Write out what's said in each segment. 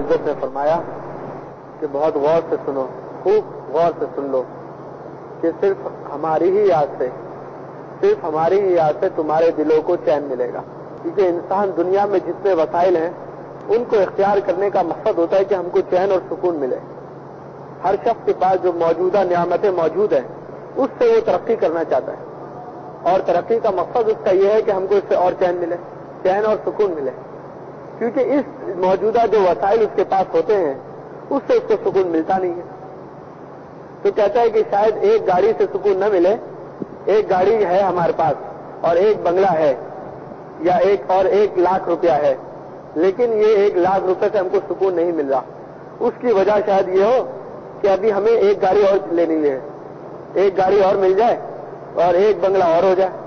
العزت نے فرمایا کہ بہت غور سے سنو، خوب غور سے سن لو کہ صرف ہماری ہی یاد سے تمہارے دلوں کو چین ملے گا. کیونکہ انسان دنیا میں جتنے وسائل ہیں ان کو اختیار کرنے کا مقصد ہوتا ہے کہ ہم کو چین اور سکون ملے. ہر شخص کے پاس جو موجودہ نعمتیں موجود ہیں اس سے وہ ترقی کرنا چاہتا ہے، اور ترقی کا مقصد اس کا یہ ہے کہ ہم کو اس سے اور چین ملے، چین اور سکون ملے. کیونکہ اس موجودہ جو وسائل اس کے پاس ہوتے ہیں اس سے اس کو سکون ملتا نہیں ہے. تو کہتا ہے کہ شاید ایک گاڑی سے سکون نہ ملے، ایک گاڑی ہے ہمارے پاس اور ایک بنگلہ ہے یا ایک لاکھ روپیہ ہے، لیکن یہ 1 لاکھ روپے سے ہم کو سکون نہیں مل رہا. اس کی وجہ شاید یہ ہو کہ ابھی ہمیں ایک گاڑی اور لینی ہے، ایک گاڑی اور مل جائے اور ایک بنگلہ اور ہو جائے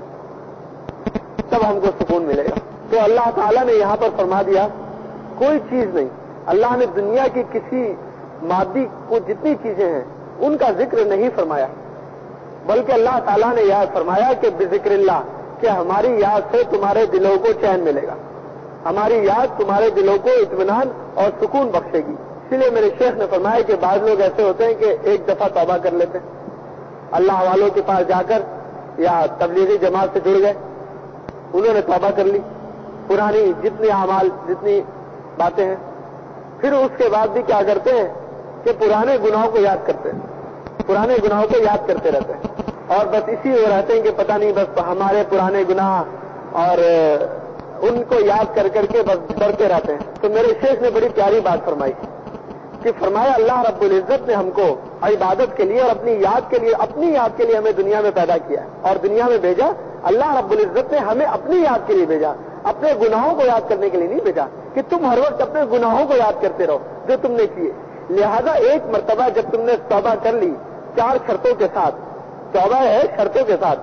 تب ہم کو سکون ملے گا. تو اللہ تعالیٰ نے یہاں پر فرما دیا کوئی چیز نہیں. اللہ نے دنیا کی کسی مادی کو جتنی چیزیں ہیں ان کا ذکر نہیں فرمایا، بلکہ اللہ تعالیٰ نے یاد فرمایا کہ بذکر اللہ، کہ ہماری یاد سے تمہارے دلوں کو چین ملے گا، ہماری یاد تمہارے دلوں کو اطمینان اور سکون بخشے گی. اسی لیے میرے شیخ نے فرمایا کہ بعض لوگ ایسے ہوتے ہیں کہ ایک دفعہ توبہ کر لیتے ہیں، اللہ والوں کے پاس جا کر یا تبلیغی جماعت سے جڑ گئے، انہوں نے توبہ کر لی، پرانی جتنی اعمال جتنی باتیں ہیں، پھر اس کے بعد بھی کیا کرتے ہیں کہ پرانے گناہوں کو یاد کرتے ہیں، پرانے گناہوں کو یاد کرتے رہتے ہیں، اور بس اسی وہ رہتے ہیں کہ پتہ نہیں بس ہمارے پرانے گناہ اور ان کو یاد کر کر کے بس ڈرتے رہتے ہیں. تو میرے شیخ نے بڑی پیاری بات فرمائی کہ فرمایا اللہ رب العزت نے ہم کو عبادت کے لیے اور اپنی یاد کے لیے ہمیں دنیا میں پیدا کیا اور دنیا میں بھیجا. اللہ رب العزت نے ہمیں اپنی یاد کے لیے بھیجا، اپنے گناہوں کو یاد کرنے کے لیے نہیں بھیجا کہ تم ہر وقت اپنے گناہوں کو یاد کرتے رہو جو تم نے کیے. لہذا ایک مرتبہ جب تم نے توبہ کر لی 4 شرطوں کے ساتھ، توبہ ہے شرطوں کے ساتھ،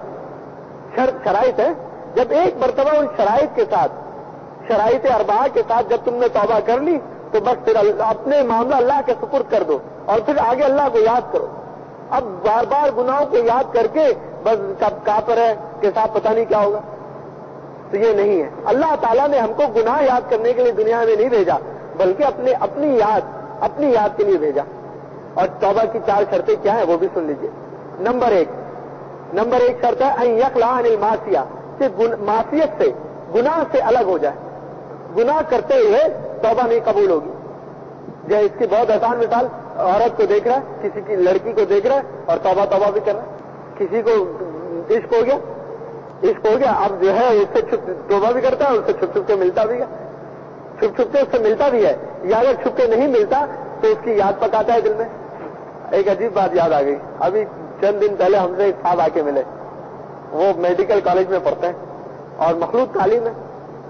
شرائط ہے، جب ایک مرتبہ ان شرائط کے ساتھ، شرائط اربعہ کے ساتھ جب تم نے توبہ کر لی تو بس پھر اپنے معاملہ اللہ کے سپرد کر دو اور پھر آگے اللہ کو یاد کرو. اب بار بار گناہوں کو یاد کر کے بس کب کافر ہے کہ صاحب پتہ نہیں کیا ہوگا، تو یہ نہیں ہے. اللہ تعالیٰ نے ہم کو گناہ یاد کرنے کے لیے دنیا میں نہیں بھیجا، بلکہ اپنی یاد کے لیے بھیجا. اور توبہ کی 4 شرطیں کیا ہیں وہ بھی سن لیجئے. نمبر ایک شرط ہے ان یخلع عن المعصیہ، کہ معصیت سے، گناہ سے الگ ہو جائے. گناہ کرتے ہوئے توبہ نہیں قبول ہوگی. جو اس کی بہت آسان مثال، عورت کو دیکھ رہا ہے، کسی کی لڑکی کو دیکھ رہا ہے اور توبہ بھی کر رہا ہے. کسی کو عشق ہو گیا اب جو ہے اس سے توبہ بھی کرتا ہے، اس سے چھپ چھپ کے ملتا بھی ہے، چھپ چھپ کے اس سے ملتا بھی ہے، یا اگر چھپ کے نہیں ملتا تو اس کی یاد پکاتا ہے دل میں. ایک عجیب بات یاد آ گئی، ابھی چند دن پہلے ہم سے ایک صاحب آ کے ملے، وہ میڈیکل کالج میں پڑھتے ہیں اور مخلوط تعلیم ہے.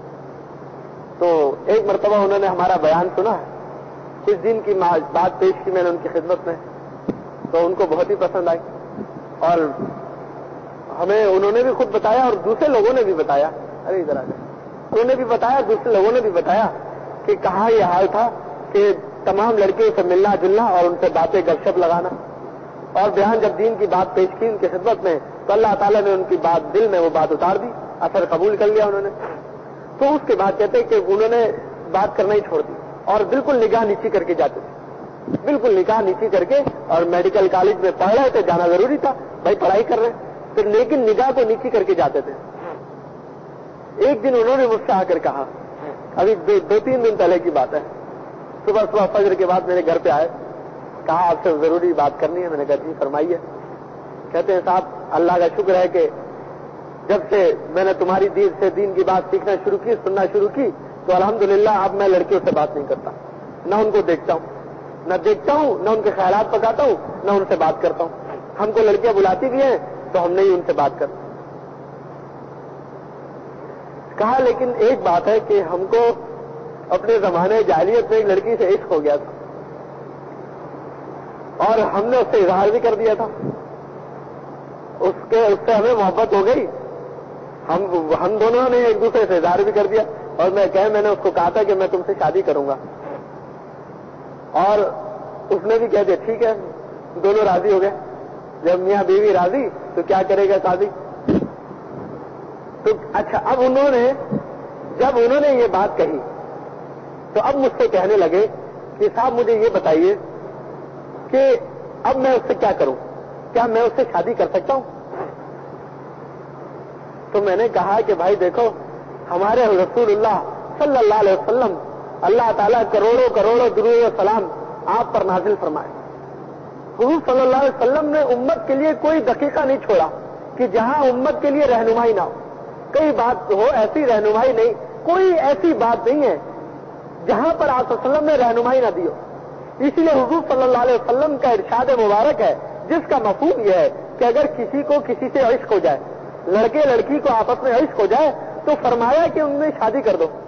تو ایک مرتبہ انہوں نے ہمارا بیان سنا، کچھ دن کی بات پیش کی میں نے ان کی خدمت میں، تو ان کو بہت ہی پسند آئی اور ہمیں انہوں نے بھی خود بتایا اور دوسرے لوگوں نے بھی بتایا، انہوں نے بھی بتایا، دوسرے لوگوں نے بھی بتایا کہ کہاں یہ حال تھا کہ تمام لڑکیوں سے ملنا جلنا اور ان سے باتیں گپ شپ لگانا، اور بیان جب دین کی بات پیش کی ان کی خدمت میں تو اللہ تعالیٰ نے ان کی بات دل میں وہ بات اتار دی، اثر قبول کر لیا انہوں نے. تو اس کے بعد کہتے کہ انہوں نے بات کرنا ہی چھوڑ دی اور بالکل نگاہ نیچی کر کے جاتے تھے، بالکل نگاہ نیچی کر کے. اور میڈیکل کالج میں پڑھ رہے تھے، جانا ضروری تھا، بھائی پڑھائی کر رہے ہیں، پھر لیکن نگاہ کو نیچی کر کے جاتے تھے. ایک دن انہوں نے مجھ سے آ کر کہا، ابھی 2-3 دن پہلے کی بات ہے، صبح فجر کے بعد میرے گھر پہ آئے، کہا آپ سے ضروری بات کرنی ہے. میں نے کہا جی فرمائیے. کہتے ہیں صاحب اللہ کا شکر ہے کہ جب سے میں نے تمہاری دین کی بات سیکھنا شروع کی، سننا شروع کی، تو الحمدللہ اب میں لڑکیوں سے بات نہیں کرتا، نہ ان کو دیکھتا ہوں، نہ ان کے خیالات پکاتا ہوں، نہ ان سے بات کرتا ہوں. ہم کو لڑکیاں بلاتی بھی ہیں تو ہم نہیں ان سے بات کرتے. کہا لیکن ایک بات ہے کہ ہم کو اپنے زمانے جاہلیت میں ایک لڑکی سے عشق ہو گیا تھا اور ہم نے اس سے اظہار بھی کر دیا تھا، اس سے ہمیں محبت ہو گئی، ہم دونوں نے ایک دوسرے سے اظہار بھی کر دیا اور میں نے اس کو کہا تھا کہ میں تم سے شادی کروں گا، اور اس نے بھی کہہ دیا ٹھیک ہے. دونوں راضی ہو گئے. جب میاں بیوی راضی تو کیا کرے گا قاضی. تو اچھا اب جب انہوں نے یہ بات کہی تو اب مجھ سے کہنے لگے کہ صاحب مجھے یہ بتائیے کہ اب میں اس سے کیا کروں, کیا میں اس سے شادی کر سکتا ہوں؟ تو میں نے کہا کہ بھائی دیکھو, ہمارے رسول اللہ صلی اللہ علیہ وسلم, اللہ تعالیٰ کروڑوں کروڑوں درود و سلام آپ پر نازل فرمائے. حضور صلی اللہ علیہ وسلم نے امت کے لیے کوئی دقیقہ نہیں چھوڑا کہ جہاں امت کے لیے رہنمائی نہ ہو. کئی بات ہو ایسی رہنمائی نہیں, کوئی ایسی بات نہیں ہے جہاں پر آپ صلی اللہ علیہ وسلم نے رہنمائی نہ دی ہو. اسی لیے حضور صلی اللہ علیہ وسلم کا ارشاد مبارک ہے جس کا مفہوم یہ ہے کہ اگر کسی کو کسی سے عشق ہو جائے, لڑکے لڑکی کو آپس میں عشق ہو جائے, تو فرمایا کہ ان میں شادی کر دو,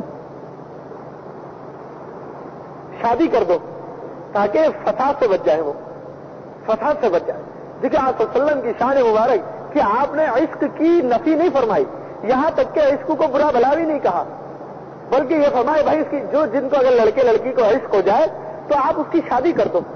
شادی کر دو تاکہ فساد سے بچ جائے, وہ فساد سے بچ جائے. دیکھیں آپ صلی اللہ علیہ وسلم کی شان مبارک کہ آپ نے عشق کی نفی نہیں فرمائی, یہاں تک کہ عشق کو برا بھلا بھی نہیں کہا, بلکہ یہ فرمائے بھائی اس کی جو جن کو اگر لڑکے لڑکی کو عشق ہو جائے تو آپ اس کی شادی کر دو.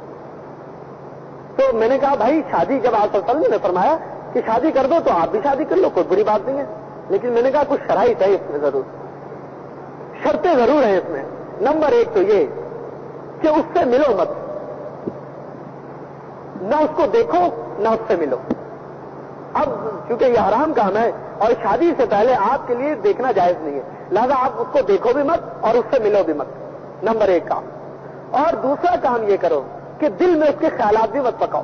تو میں نے کہا بھائی شادی جب آپ صلی اللہ علیہ وسلم نے فرمایا کہ شادی کر دو تو آپ بھی شادی کر لو, کوئی بری بات نہیں ہے. لیکن میں نے کہا کچھ شرائط ہے اس میں, ضرور شرطیں ضرور ہیں اس میں. نمبر ایک تو یہ کہ اس سے ملو مت, نہ اس کو دیکھو نہ اس سے ملو. اب چونکہ یہ حرام کام ہے اور شادی سے پہلے آپ کے لیے دیکھنا جائز نہیں ہے, لہذا آپ اس کو دیکھو بھی مت اور اس سے ملو بھی مت. نمبر ایک کام. اور دوسرا کام یہ کرو کہ دل میں اس کے خیالات بھی مت پکاؤ.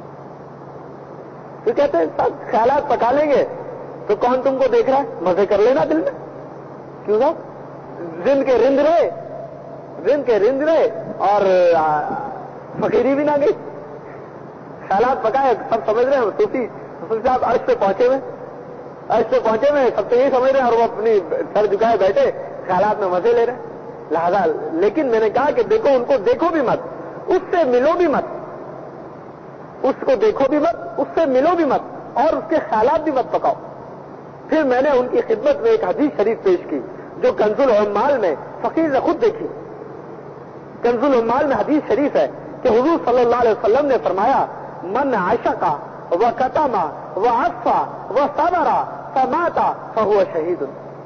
تو کہتے ہیں سب خیالات پکا لیں گے تو کون تم کو دیکھ رہا ہے, مزے کر لینا دل میں. کیوں صاحب رند کے رند رہے, رند کے رند رہے اور فقیری بھی نہ گئی. خیالات پکائے, سب سمجھ رہے ہیں صوفی صاحب عرش پہ پہنچے ہوئے, عرش پہ پہنچے ہوئے, سب تو یہی سمجھ رہے ہیں اور وہ اپنی سر جھکائے بیٹھے خیالات میں مزے لے رہے ہیں. لہذا لیکن میں نے کہا کہ دیکھو ان کو دیکھو بھی مت, اس سے ملو بھی مت. اس کو دیکھو بھی مت, اس سے ملو بھی مت اور اس کے خیالات بھی مت پکاؤ. پھر میں نے ان کی خدمت میں ایک حدیث شریف پیش کی جو کنز العمال میں فقیر نے خود دیکھی. کنز العمال میں حدیث شریف ہے کہ حضور صلی اللہ علیہ وسلم نے فرمایا من عشقا و کتما و عفا و صبرا فماتا فہو شہید.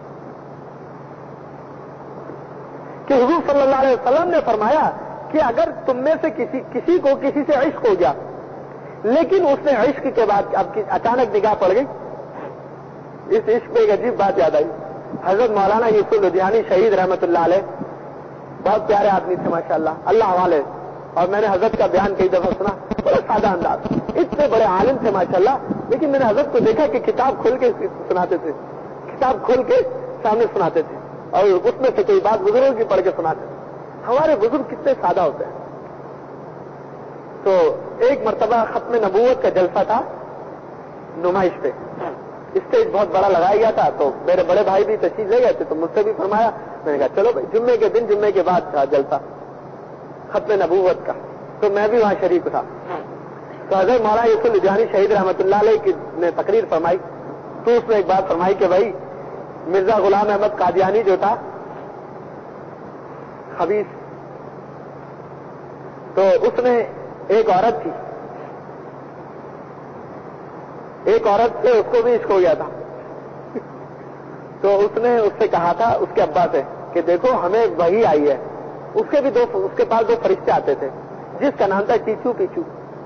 کہ حضور صلی اللہ علیہ وسلم نے فرمایا کہ اگر تم میں سے کسی کو کسی سے عشق ہو گیا لیکن اس نے عشق کے بعد اب اچانک نگاہ پڑ گئی, اس عشق پہ ایک عجیب بات یاد آئی. حضرت مولانا یوسف لدھیانی شہید رحمت اللہ علیہ بہت پیارے آدمی تھے ماشاءاللہ, اللہ والے, اور میں نے حضرت کا بیان کئی دفعہ سنا, بڑا سادہ انداز, اتنے بڑے عالم تھے ماشاءاللہ. لیکن میں نے حضرت کو دیکھا کہ کتاب کھول کے سناتے تھے, کتاب کھول کے سامنے سناتے تھے اور اس میں سے کوئی بات بزرگوں کی پڑھ کے سناتے تھے. ہمارے بزرگ کتنے سادہ ہوتے ہیں. تو ایک مرتبہ ختم نبوت کا جلسہ تھا نمائش پہ, اسٹیج بہت بڑا لگایا گیا تھا, تو میرے بڑے بھائی بھی تشریف لے گئے تھے تو مجھ سے بھی فرمایا. میں نے کہا چلو بھائی, جمعے کے دن, جمعے کے بعد تھا جلسہ ختم نبوت کا, تو میں بھی وہاں شریک تھا. تو حضرت مولانا یوسف لدھیانی شہید رحمت اللہ علیہ نے تقریر فرمائی, تو اس میں ایک بات فرمائی کہ بھائی مرزا غلام احمد قادیانی جو تھا خبیث, تو اس نے ایک عورت تھی, ایک عورت سے اس کو بھی عشق ہو گیا تھا. تو اس نے اس سے کہا تھا اس کے ابا سے کہ دیکھو ہمیں وحی آئی ہے. اس کے پاس دو فرشتے آتے تھے جس کا نام تھا ٹیچو پیچو.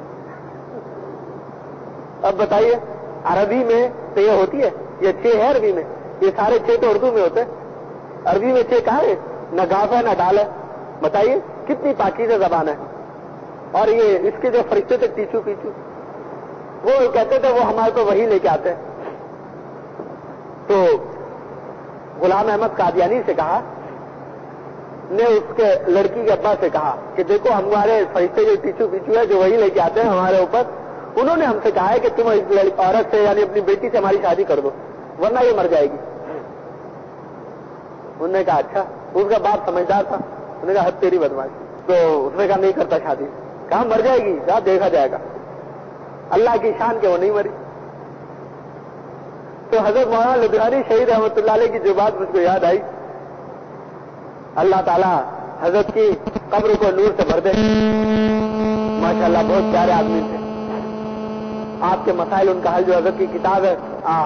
اب بتائیے عربی میں تو یہ ہوتی ہے, یہ چھ ہے عربی میں, یہ سارے چھ تو اردو میں ہوتے ہیں. عربی میں چھ کہاں ہے, نہ گاف ہے نہ ڈال ہے. بتائیے کتنی پاکیزہ زبان ہے. اور یہ اس کے جو فرشتے تھے ٹیچو پیچو, وہ کہتے تھے وہ ہمارے کو وہی لے کے آتے ہیں. تو غلام احمد قادیانی سے کہا, نے اس کے لڑکی کے ابا سے کہا کہ دیکھو ہمارے فرشتے جو ٹیچو پیچو ہے جو وہی لے کے آتے ہیں ہمارے اوپر, انہوں نے ہم سے کہا ہے کہ تم اس عورت سے یعنی اپنی بیٹی سے ہماری شادی کر دو ورنہ یہ مر جائے گی. انہوں نے کہا اچھا. اس کا باپ سمجھدار تھا, انہوں نے کہا حد تیری بدماشی. تو اس نے کہا نہیں کرتا شادی. کہا مر جائے گی, کہا دیکھا جائے گا, اللہ کی شان کے وہ نہیں مری. تو حضرت مولانا لدھیانی شہید رحمت اللہ علیہ کی جو بات مجھ کو یاد آئی, اللہ تعالیٰ حضرت کی قبر کو نور سے بھر دے. ماشاءاللہ بہت پیارے آدمی تھے. آپ کے مسائل ان کا حل جو حضرت کی کتاب ہے,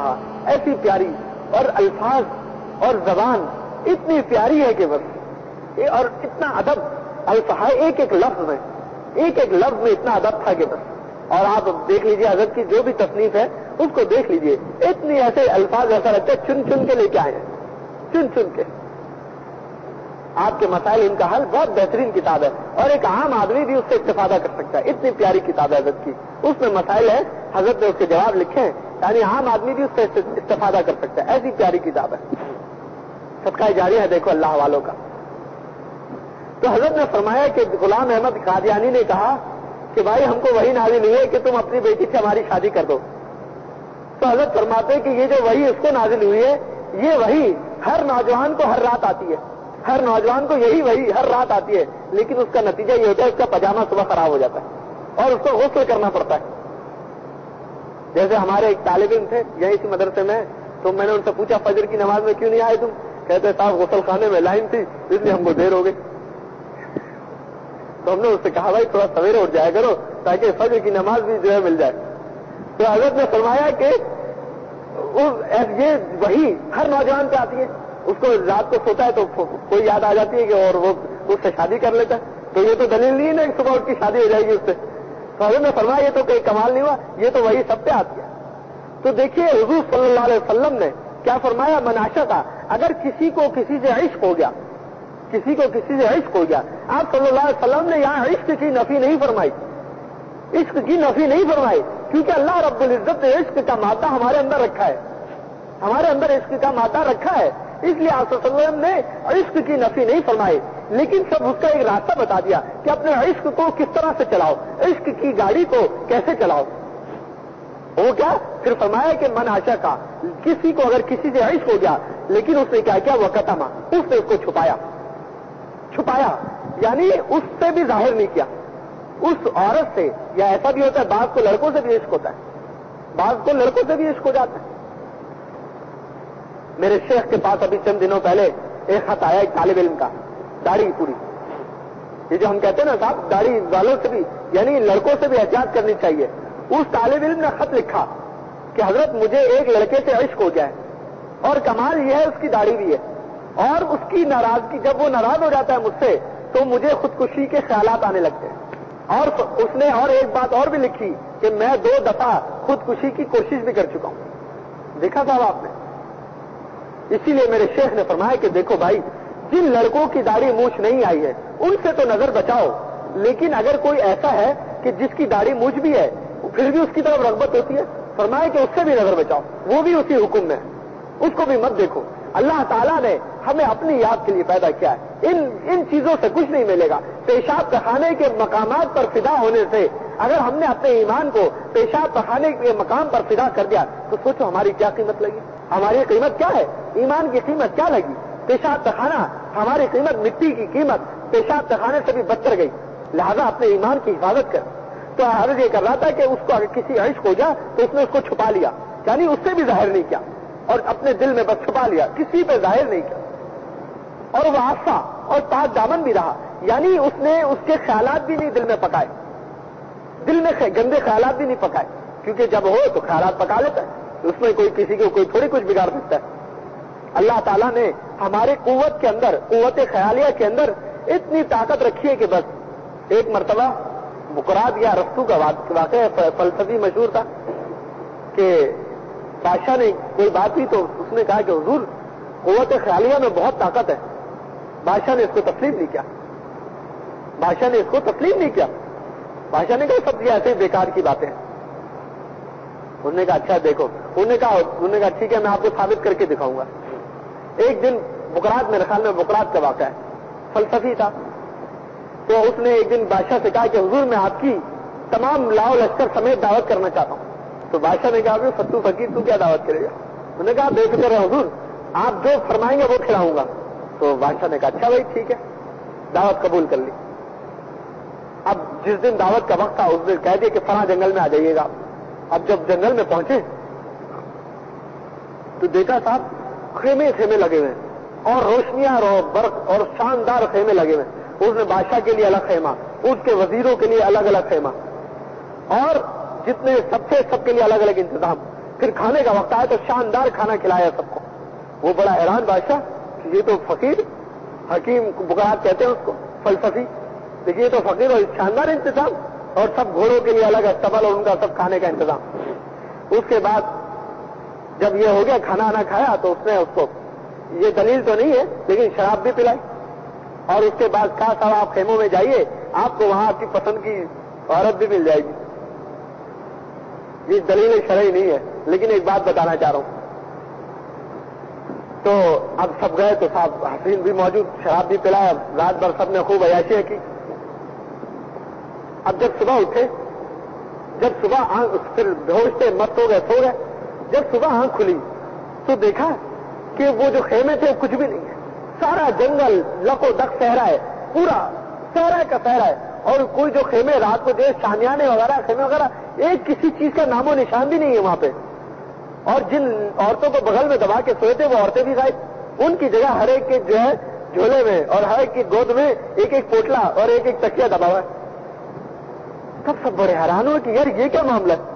ایسی پیاری, اور الفاظ اور زبان اتنی پیاری ہے کہ بس اور اتنا ادب الفاظ ایک ایک لفظ میں اتنا ادب تھا کہ بس. اور آپ دیکھ لیجئے حضرت کی جو بھی تصنیف ہے اس کو دیکھ لیجئے, اتنی ایسے الفاظ ایسا لگتا ہے چن چن کے لے کے آئے ہیں, چن چن کے. آپ کے مسائل ان کا حل بہت بہترین کتاب ہے, اور ایک عام آدمی بھی اس سے استفادہ کر سکتا ہے. اتنی پیاری کتاب ہے حضرت کی, اس میں مسائل ہے, حضرت نے اس کے جواب لکھے ہیں, یعنی عام آدمی بھی اس سے استفادہ کر سکتا ہے. ایسی پیاری کتاب ہے, صدقہ جاریہ ہے دیکھو اللہ والوں کا. تو حضرت نے فرمایا کہ غلام احمد قادیانی نے کہا کہ بھائی ہم کو وہی نازل ہوئی ہے کہ تم اپنی بیٹی سے ہماری شادی کر دو. تو حضرت فرماتے ہیں کہ یہ جو وہی اس کو نازل ہوئی ہے, یہ وہی ہر نوجوان کو ہر رات آتی ہے, ہر نوجوان کو یہی وہی ہر رات آتی ہے, لیکن اس کا نتیجہ یہ ہوتا ہے اس کا پاجامہ صبح خراب ہو جاتا ہے اور اس کو غسل کرنا پڑتا ہے. جیسے ہمارے ایک طالب علم تھے یہیں اسی مدرسے میں, تو میں نے ان سے پوچھا فجر کی نماز میں کیوں نہیں آئے تم؟ کہتے صاحب غسل خانے میں لائن تھی اس لیے ہم کو دیر ہو گئی. تو ہم نے اس سے کہا بھائی تھوڑا سویرے اٹھ جایا کرو تاکہ فجر کی نماز بھی جو ہے مل جائے. تو حضرت نے فرمایا کہ یہ وہی ہر نوجوان پہ آتی ہے, اس کو رات کو سوتا ہے تو کوئی یاد آ جاتی ہے کہ اور وہ اس سے شادی کر لیتا ہے. تو یہ تو دلیل نہیں ہے نا کہ صبح اٹھ کی شادی ہو جائے گی اس سے. تو حضرت نے فرمایا یہ تو کوئی کمال نہیں ہوا, یہ تو وہی سب پہ آتی ہے. تو دیکھیے حضور صلی اللہ علیہ وسلم نے کیا فرمایا, مناشا کا اگر کسی کو کسی سے عشق ہو گیا, کسی کو کسی سے عشق ہو گیا, آپ صلی اللہ علیہ وسلم نے یہاں عشق کی نفی نہیں فرمائی, عشق کی نفی نہیں فرمائی, کیونکہ اللہ رب العزت نے عشق کا مادہ ہمارے اندر رکھا ہے, ہمارے اندر عشق کا مادہ رکھا ہے, اس لیے آپ صلی اللہ علیہ وسلم نے عشق کی نفی نہیں فرمائی, لیکن سب اس کا ایک راستہ بتا دیا کہ اپنے عشق کو کس طرح سے چلاؤ, عشق کی گاڑی کو کیسے چلاؤ. وہ کیا پھر فرمایا کہ من عاشا کا, کسی کو اگر کسی سے عشق ہو گیا لیکن اس نے کیا کیا, وہ کتما, اس نے اس کو چھپایا, یعنی اس سے بھی ظاہر نہیں کیا, اس عورت سے. یا ایسا بھی ہوتا ہے بعض کو لڑکوں سے بھی عشق ہوتا ہے, بعض کو لڑکوں سے بھی عشق ہو جاتا ہے. میرے شیخ کے پاس ابھی چند دنوں پہلے ایک خط آیا ایک طالب علم کا, داڑھی پوری, یہ جو ہم کہتے ہیں نا صاحب داڑھی والوں سے بھی یعنی لڑکوں سے بھی احتیاط کرنی چاہیے. اس طالب علم نے خط لکھا کہ حضرت مجھے ایک لڑکے سے عشق ہو گیا ہے, اور کمال یہ ہے اس کی داڑھی بھی ہے, اور اس کی ناراضگی, جب وہ ناراض ہو جاتا ہے مجھ سے تو مجھے خودکشی کے خیالات آنے لگتے ہیں. اور اس نے اور ایک بات اور بھی لکھی کہ میں 2 دفعہ خودکشی کی کوشش بھی کر چکا ہوں. دیکھا صاحب آپ نے. اسی لیے میرے شیخ نے فرمایا کہ دیکھو بھائی, جن لڑکوں کی داڑھی مونچھ نہیں آئی ہے ان سے تو نظر بچاؤ, لیکن اگر کوئی ایسا ہے کہ جس کی داڑھی مونچھ بھی ہے پھر بھی اس کی طرف رغبت ہوتی ہے, فرمایا کہ اس سے بھی نظر بچاؤ, وہ بھی اسی حکم میں, اس کو بھی مت دیکھو. اللہ تعالیٰ نے ہمیں اپنی یاد کے لیے پیدا کیا ہے, ان چیزوں سے کچھ نہیں ملے گا. پیشاب پخانے کے مقامات پر فدا ہونے سے اگر ہم نے اپنے ایمان کو پیشاب پخانے کے مقام پر فدا کر دیا تو سوچو ہماری کیا قیمت لگی, ہماری قیمت کیا ہے, ایمان کی قیمت کیا لگی. پیشاب پخانا, ہماری قیمت مٹی کی قیمت پیشاب پخانے سے بھی بدتر گئی. لہذا اپنے ایمان کی حفاظت کر. تو حضرت یہ کر رہا تھا کہ اس کو اگر کسی عشق ہو جائے تو اس نے اس کو چھپا لیا, یعنی اس سے بھی ظاہر نہیں کیا, اور اپنے دل میں بس چھپا لیا, کسی پہ ظاہر نہیں کیا. اور وہ آفا اور پاک دامن بھی رہا, یعنی اس نے اس کے خیالات بھی نہیں دل میں پکائے, دل میں گندے خیالات بھی نہیں پکائے, کیونکہ جب ہو تو خیالات پکا لیتا ہے, اس میں کوئی کسی کو کوئی تھوڑی کچھ بگاڑ سکتا ہے. اللہ تعالیٰ نے ہمارے قوت کے اندر, قوت خیالیہ کے اندر اتنی طاقت رکھی ہے کہ بس. ایک مرتبہ بکرات یا رفتو کا واقعہ فلسفی مشہور تھا کہ بادشاہ نے کوئی بات کی تو اس نے کہا کہ حضور قوت خیالیہ میں بہت طاقت ہے. بادشاہ نے اس کو تسلیم نہیں کیا, بادشاہ نے اس کو تسلیم نہیں کیا. بادشاہ نے کہا سب یہ ایسے بیکار کی باتیں ہیں. انہوں نے کہا اچھا دیکھو, انہوں نے کہا ٹھیک ہے میں آپ کو ثابت کر کے دکھاؤں گا. ایک دن بکرات, میرے خیال میں بکرات کا واقعہ ہے, فلسفی تھا. تو اس نے ایک دن بادشاہ سے کہا کہ حضور میں آپ کی تمام لاؤ لشکر سمیت دعوت کرنا چاہتا ہوں. تو بادشاہ نے کہا کہ فتو فقیر تو کیا دعوت کرے گا. انہوں نے کہا بے فکر ہے حضور, آپ جو فرمائیں گے وہ کھلاؤں گا. تو بادشاہ نے کہا اچھا بھائی ٹھیک ہے, دعوت قبول کر لی. اب جس دن دعوت کا وقت تھا اس دن کہہ دیا کہ فلاں جنگل میں آ جائیے گا. اب جب جنگل میں پہنچے تو دیکھا صاحب خیمے خیمے لگے ہوئے اور روشنیاں اور برق اور شاندار خیمے لگے ہوئے. اس نے بادشاہ کے لیے الگ خیمہ, اس کے وزیروں کے لیے الگ الگ خیمہ, اور جتنے سب کے لیے الگ الگ انتظام. پھر کھانے کا وقت آیا تو شاندار کھانا کھلایا سب کو. وہ بڑا حیران بادشاہ کہ یہ تو فقیر حکیم بکرات کہتے ہیں اس کو، فلسفی. دیکھیے تو فقیر اور شاندار انتظام، اور سب گھوڑوں کے لیے الگ استبل اور ان کا سب کھانے کا انتظام. اس کے بعد جب یہ ہو گیا کھانا آنا کھایا تو اس نے اس کو، یہ دلیل تو نہیں ہے لیکن شراب بھی پلائی، اور اس کے بعد کہا صاحب آپ خیموں میں جائیے، آپ کو وہاں آپ کی پسند کی عورت بھی مل جائے گی. یہ دلیل شرعی نہیں ہے، لیکن ایک بات بتانا چاہ رہا ہوں. تو اب سب گئے تو صاحب حسین بھی موجود، شراب بھی پلایا، رات بھر سب نے خوب عیاشیاں کی. اب جب صبح اٹھے، جب صبح پھر ہوش سے مست ہو گئے، سو گئے. جب صبح آنکھ کھلی تو دیکھا کہ وہ جو خیمے تھے کچھ بھی نہیں ہے، سارا جنگل لکو دک صحرا ہے، پورا صحرا کا صحرا ہے. اور کوئی جو خیمے رات کو جو شامیانے وغیرہ خیمے وغیرہ، ایک کسی چیز کا نام و نشان بھی نہیں ہے وہاں پہ. اور جن عورتوں کو بغل میں دبا کے سوئے تھے وہ عورتیں بھی غائب. ان کی جگہ ہر ایک کے جو ہے جھولے میں اور ہر ایک کی گود میں ایک ایک پوٹلا اور ایک ایک تکیا دبا ہوا ہے. تب سب بڑے حیران ہوئے کہ یار یہ کیا معاملہ ہے،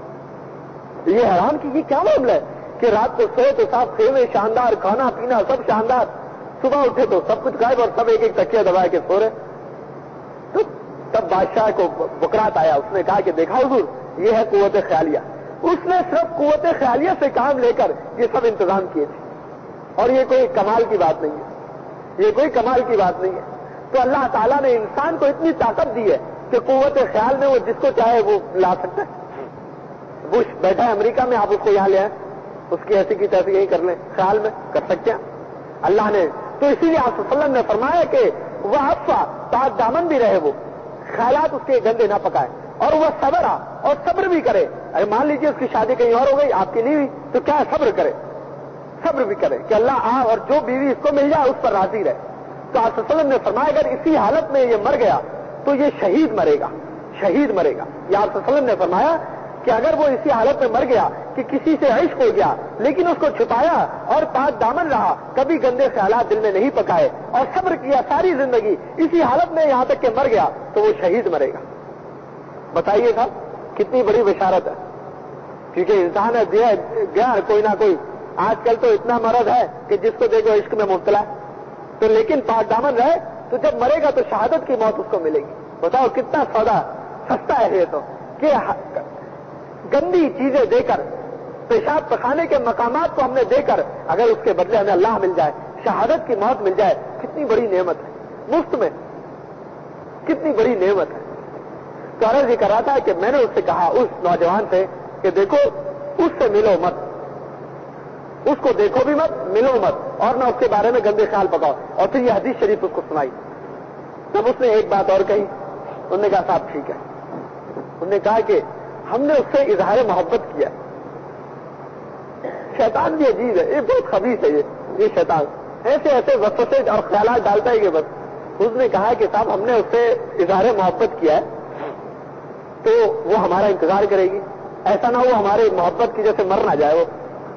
یہ حیران کہ یہ کیا معاملہ ہے کہ رات کو سوئے تو صاحب خیمے شاندار، کھانا پینا سب شاندار، صبح اٹھے تو سب کچھ غائب اور سب ایک ایک تکیا دبا کے سو رہے. تو تب بادشاہ کو بکرات آیا، اس نے کہا کہ دیکھا حضور یہ ہے قوت خیالیہ. اس نے صرف قوت خیالیہ سے کام لے کر یہ سب انتظام کیے تھے، اور یہ کوئی کمال کی بات نہیں ہے، یہ کوئی کمال کی بات نہیں ہے. تو اللہ تعالیٰ نے انسان کو اتنی طاقت دی ہے کہ قوت خیال میں وہ جس کو چاہے وہ لا سکتا ہے. بش بیٹھا ہے امریکہ میں، آپ اس کو یہاں لے آئیں، اس کی ایسی کی تیسی یہی کر لیں، خیال میں کر سکتے ہیں اللہ نے. تو اسی لیے آپ صلی اللہ علیہ وسلم نے فرمایا کہ وہ افا پاک دامن بھی رہے، وہ خیالات اس کے گندے نہ پکائے، اور وہ صبر اور صبر بھی کرے. اگر مان لیجیے اس کی شادی کہیں اور ہو گئی، آپ کی نہیں ہوئی، تو کیا صبر کرے، صبر بھی کرے کہ اللہ اور جو بیوی اس کو مل جائے اس پر راضی رہے. تو آپ صلی اللہ علیہ وسلم نے فرمایا اگر اسی حالت میں یہ مر گیا تو یہ شہید مرے گا، شہید مرے گا. یہ آپ صلی اللہ علیہ وسلم نے فرمایا کہ اگر وہ اسی حالت میں مر گیا کہ کسی سے عشق ہو گیا لیکن اس کو چھپایا اور پاک دامن رہا، کبھی گندے خیالات دل میں نہیں پکائے اور صبر کیا ساری زندگی اسی حالت میں یہاں تک کہ مر گیا، تو وہ شہید مرے گا. بتائیے صاحب کتنی بڑی بشارت ہے. کیونکہ انسان ہے گیا کوئی نہ کوئی، آج کل تو اتنا مرض ہے کہ جس کو دیکھو عشق میں مبتلا ہے. تو لیکن پاک دامن رہے تو جب مرے گا تو شہادت کی موت اس کو ملے گی. بتاؤ کتنا سودا سستا ہے یہ تو، کہ گندی چیزیں دے کر، پیشاب پخانے کے مقامات کو ہم نے دے کر اگر اس کے بدلے ہمیں اللہ مل جائے، شہادت کی موت مل جائے، کتنی بڑی نعمت ہے، مفت میں کتنی بڑی نعمت ہے. تو عرض یہ کر رہا تھا کہ میں نے اس سے کہا، اس نوجوان سے، کہ دیکھو اس سے ملو مت، اس کو دیکھو بھی مت، ملو مت، اور نہ اس کے بارے میں گندے خیال پکاؤ. اور پھر یہ حدیث شریف اس کو سنائی. تب اس نے ایک بات اور کہی، انہوں نے کہا صاحب ٹھیک ہے. انہوں نے کہا کہ ہم نے اس سے اظہار محبت کیا. شیطان بھی عجیب ہے، یہ بہت خبیث ہے یہ شیطان، ایسے ایسے وسوسے اور خیالات ڈالتا ہے کہ بس. اس نے کہا کہ صاحب ہم نے اس سے اظہار محبت کیا ہے تو وہ ہمارا انتظار کرے گی، ایسا نہ ہو ہمارے محبت کی جیسے مر نہ جائے وہ،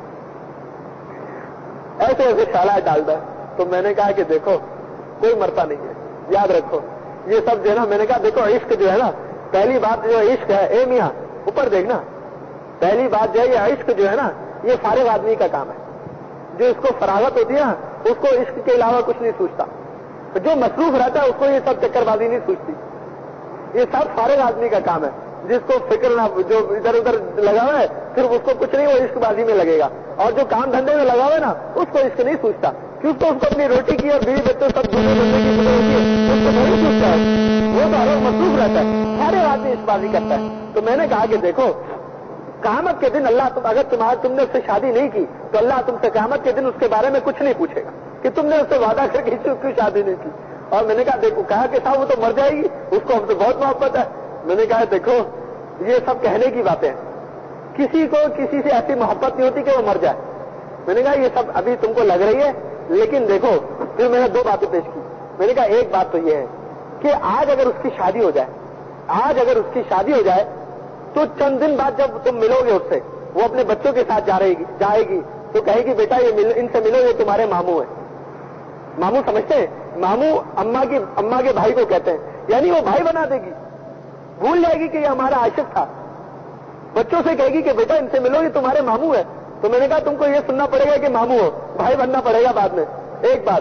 ایسے ایسے خیالات ڈالتا ہے. تو میں نے کہا کہ دیکھو کوئی مرتا نہیں ہے، یاد رکھو یہ سب جو ہے نا. میں نے کہا دیکھو عشق جو ہے نا، پہلی بات جو عشق ہے، اے میاں اوپر دیکھنا، پہلی بات جو ہے یہ عشق جو ہے نا یہ فارغ آدمی کا کام ہے. جو اس کو فراغت ہوتی ہے نا اس کو عشق کے علاوہ کچھ نہیں سوچتا. جو مصروف رہتا ہے اس کو یہ سب چکر بازی نہیں سوچتی. یہ سب فارغ آدمی کا کام ہے، جس کو فکر نہ، جو ادھر ادھر لگا ہوا ہے پھر اس کو کچھ نہیں، وہ عشق بازی میں لگے گا. اور جو کام دھندے میں لگا ہوا ہے نا اس کو عشق نہیں سوچتا، کیونکہ اس کو اپنی روٹی کی اور بیوی بچوں سب دوسرے بندے کی فکر ہوتی ہے، اس کو نہیں سوچتا ہے، وہ تو الگ مصروف رہتا ہے. سارے آدمی عشق بازی کرتا ہے. تو میں نے کہا کہ دیکھو قیامت کے دن اللہ تم اگر تم نے اس سے شادی نہیں کی تو اللہ تم سے قیامت کے دن اس کے بارے میں کچھ نہیں پوچھے گا کہ تم نے اس سے وعدہ کر کے کیوں شادی نہیں کی. اور میں نے کہا دیکھو، کہا کہ صاحب وہ تو مر جائے گی، اس کو ہم سے بہت محبت ہے. میں نے کہا دیکھو یہ سب کہنے کی باتیں ہیں، کسی کو کسی سے ایسی محبت نہیں ہوتی کہ وہ مر جائے. میں نے کہا یہ سب ابھی تم کو لگ رہی ہے، لیکن دیکھو پھر میں نے دو باتیں پیش کی. میں نے کہا ایک بات تو یہ ہے کہ آج اگر اس کی شادی ہو جائے، آج اگر اس کی شادی ہو جائے تو چند دن بعد جب تم ملو گے اس سے، وہ اپنے بچوں کے ساتھ جائے گی تو کہے گی بیٹا ان سے ملو، یہ تمہارے ماموں ہیں. ماموں سمجھتے ہیں؟ ماموں اماں کے بھائی کو کہتے ہیں، یعنی وہ بھائی بنا دے گی، بھول جائے گی کہ یہ ہمارا عاشق تھا. بچوں سے کہے گی کہ بیٹا ان سے ملو، یہ تمہارے ماموں ہے. تو میں نے کہا تم کو یہ سننا پڑے گا کہ ماموں ہو، بھائی بننا پڑے گا بعد میں. ایک بات.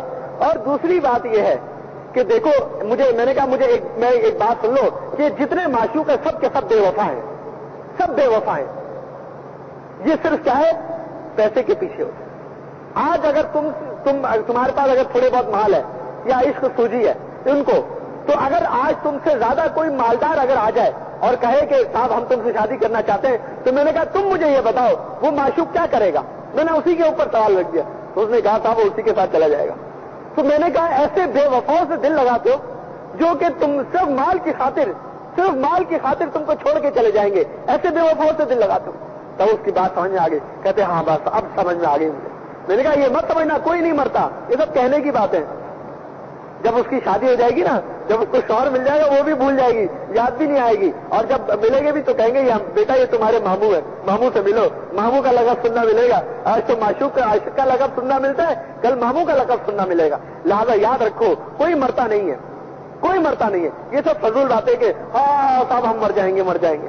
اور دوسری بات یہ ہے کہ دیکھو میں نے کہا میں ایک بات سن لو کہ جتنے معشوق ہیں سب کے سب بے وفا ہیں، سب بے وفا ہیں. یہ صرف کیا ہے؟ پیسے کے پیچھے ہوتے ہیں. آج اگر تمہارے پاس اگر تھوڑے بہت مال ہے یا عشق سوجی ہے ان کو، تو اگر آج تم سے زیادہ کوئی مالدار اگر آ جائے اور کہے کہ صاحب ہم تم سے شادی کرنا چاہتے ہیں، تو میں نے کہا تم مجھے یہ بتاؤ وہ معشوق کیا کرے گا؟ میں نے اسی کے اوپر سوال رکھ دیا. تو اس نے کہا صاحب وہ اسی کے ساتھ چلا جائے گا. تو میں نے کہا ایسے بے وفاؤں سے دل لگاتے ہو جو کہ تم صرف مال کی خاطر تم کو چھوڑ کے چلے جائیں گے، ایسے بے وفاؤں سے دل لگاتے ہو. تو اس کی بات سمجھ میں آ گئی. کہتے ہاں بس اب سمجھ میں آ گئی مجھے. میں نے کہا یہ مت سمجھنا کوئی نہیں مرتا، یہ سب کہنے کی بات ہے. جب اس کی شادی ہو جائے گی نا، جب اس کو شوہر مل جائے گا وہ بھی بھول جائے گی، یاد بھی نہیں آئے گی. اور جب ملے گے بھی تو کہیں گے بیٹا یہ تمہارے ماموں ہے، ماموں سے ملو. ماموں کا لقب سننا ملے گا. آج تو معشوق کا لقب سننا ملتا ہے، کل ماموں کا لقب سننا ملے گا. لہذا یاد رکھو کوئی مرتا نہیں ہے، کوئی مرتا نہیں ہے. یہ سب فضول باتیں کہ ہاں صاحب ہم مر جائیں گے.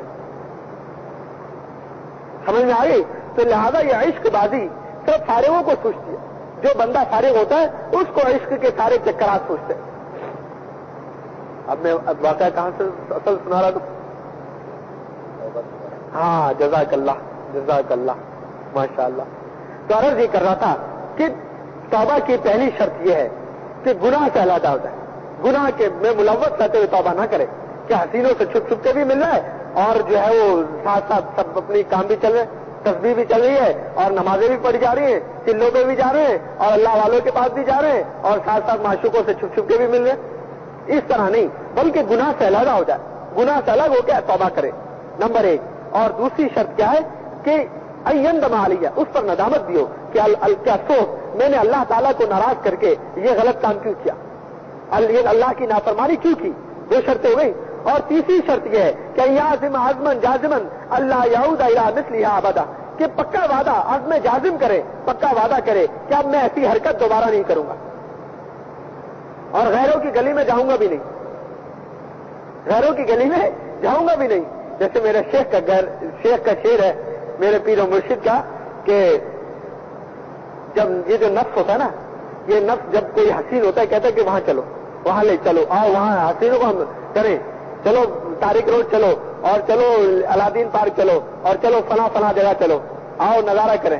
سمجھ میں آ گئی؟ تو لہذا یہ عشق بازی سب فارغوں کو سوچتی ہے. جو بندہ فارغ ہوتا ہے اس کو عشق کے سارے چکرات سوچتے ہیں. اب میں واقعہ کہاں سے اصل سنا رہا تھا؟ ہاں جزاک اللہ ماشاء اللہ. تو عرض یہ کر رہا تھا کہ توبہ کی پہلی شرط یہ ہے کہ گناہ سے علیحدہ ہو جائے. گناہ کے میں ملوث رہتے ہوئے توبہ نہ کرے کہ حسینوں سے چھپ چھپ کے بھی مل رہا ہے اور جو ہے وہ ساتھ ساتھ سب اپنی کام بھی چل رہے ہیں، تسبیح بھی چل رہی ہے اور نمازیں بھی پڑھی جا رہی ہیں، چلوں پہ بھی جا رہے ہیں اور اللہ والوں کے پاس بھی جا رہے ہیں اور ساتھ ساتھ معشوقوں سے چھپ چھپ کے بھی مل رہے ہیں. اس طرح نہیں، بلکہ گناہ سے علیحدہ ہو جائے، گناہ سے الگ ہو کے توبہ کرے. نمبر 1. اور دوسری شرط کیا ہے کہ ایندم علیہ، اس پر ندامت بھی ہو کہ افسوس میں نے اللہ تعالیٰ کو ناراض کر کے یہ غلط کام کیوں کیا، اللہ کی نافرمانی کیوں کی. 2 شرطیں ہو گئی. اور تیسری شرط یہ ہے کہ یعزم عزما جازما اللہ یعود الی مثلها ابدا، کہ پکا وعدہ عزم جازم کرے، پکا وعدہ کرے کہ اب میں ایسی حرکت دوبارہ نہیں کروں گا اور غیروں کی گلی میں جاؤں گا بھی نہیں، غیروں کی گلی میں جاؤں گا بھی نہیں. جیسے میرے شیخ کا شعر ہے میرے پیر و مرشد کا کہ جب یہ جو نفس ہوتا ہے نا، یہ نفس جب کوئی حسین ہوتا ہے کہتا ہے کہ وہاں چلو، وہاں لے چلو، آؤ وہاں حسینوں کو ہم کریں، چلو تارک روڈ چلو اور چلو الادین پارک چلو اور چلو فلاں جگہ چلو، آؤ نظارہ کریں.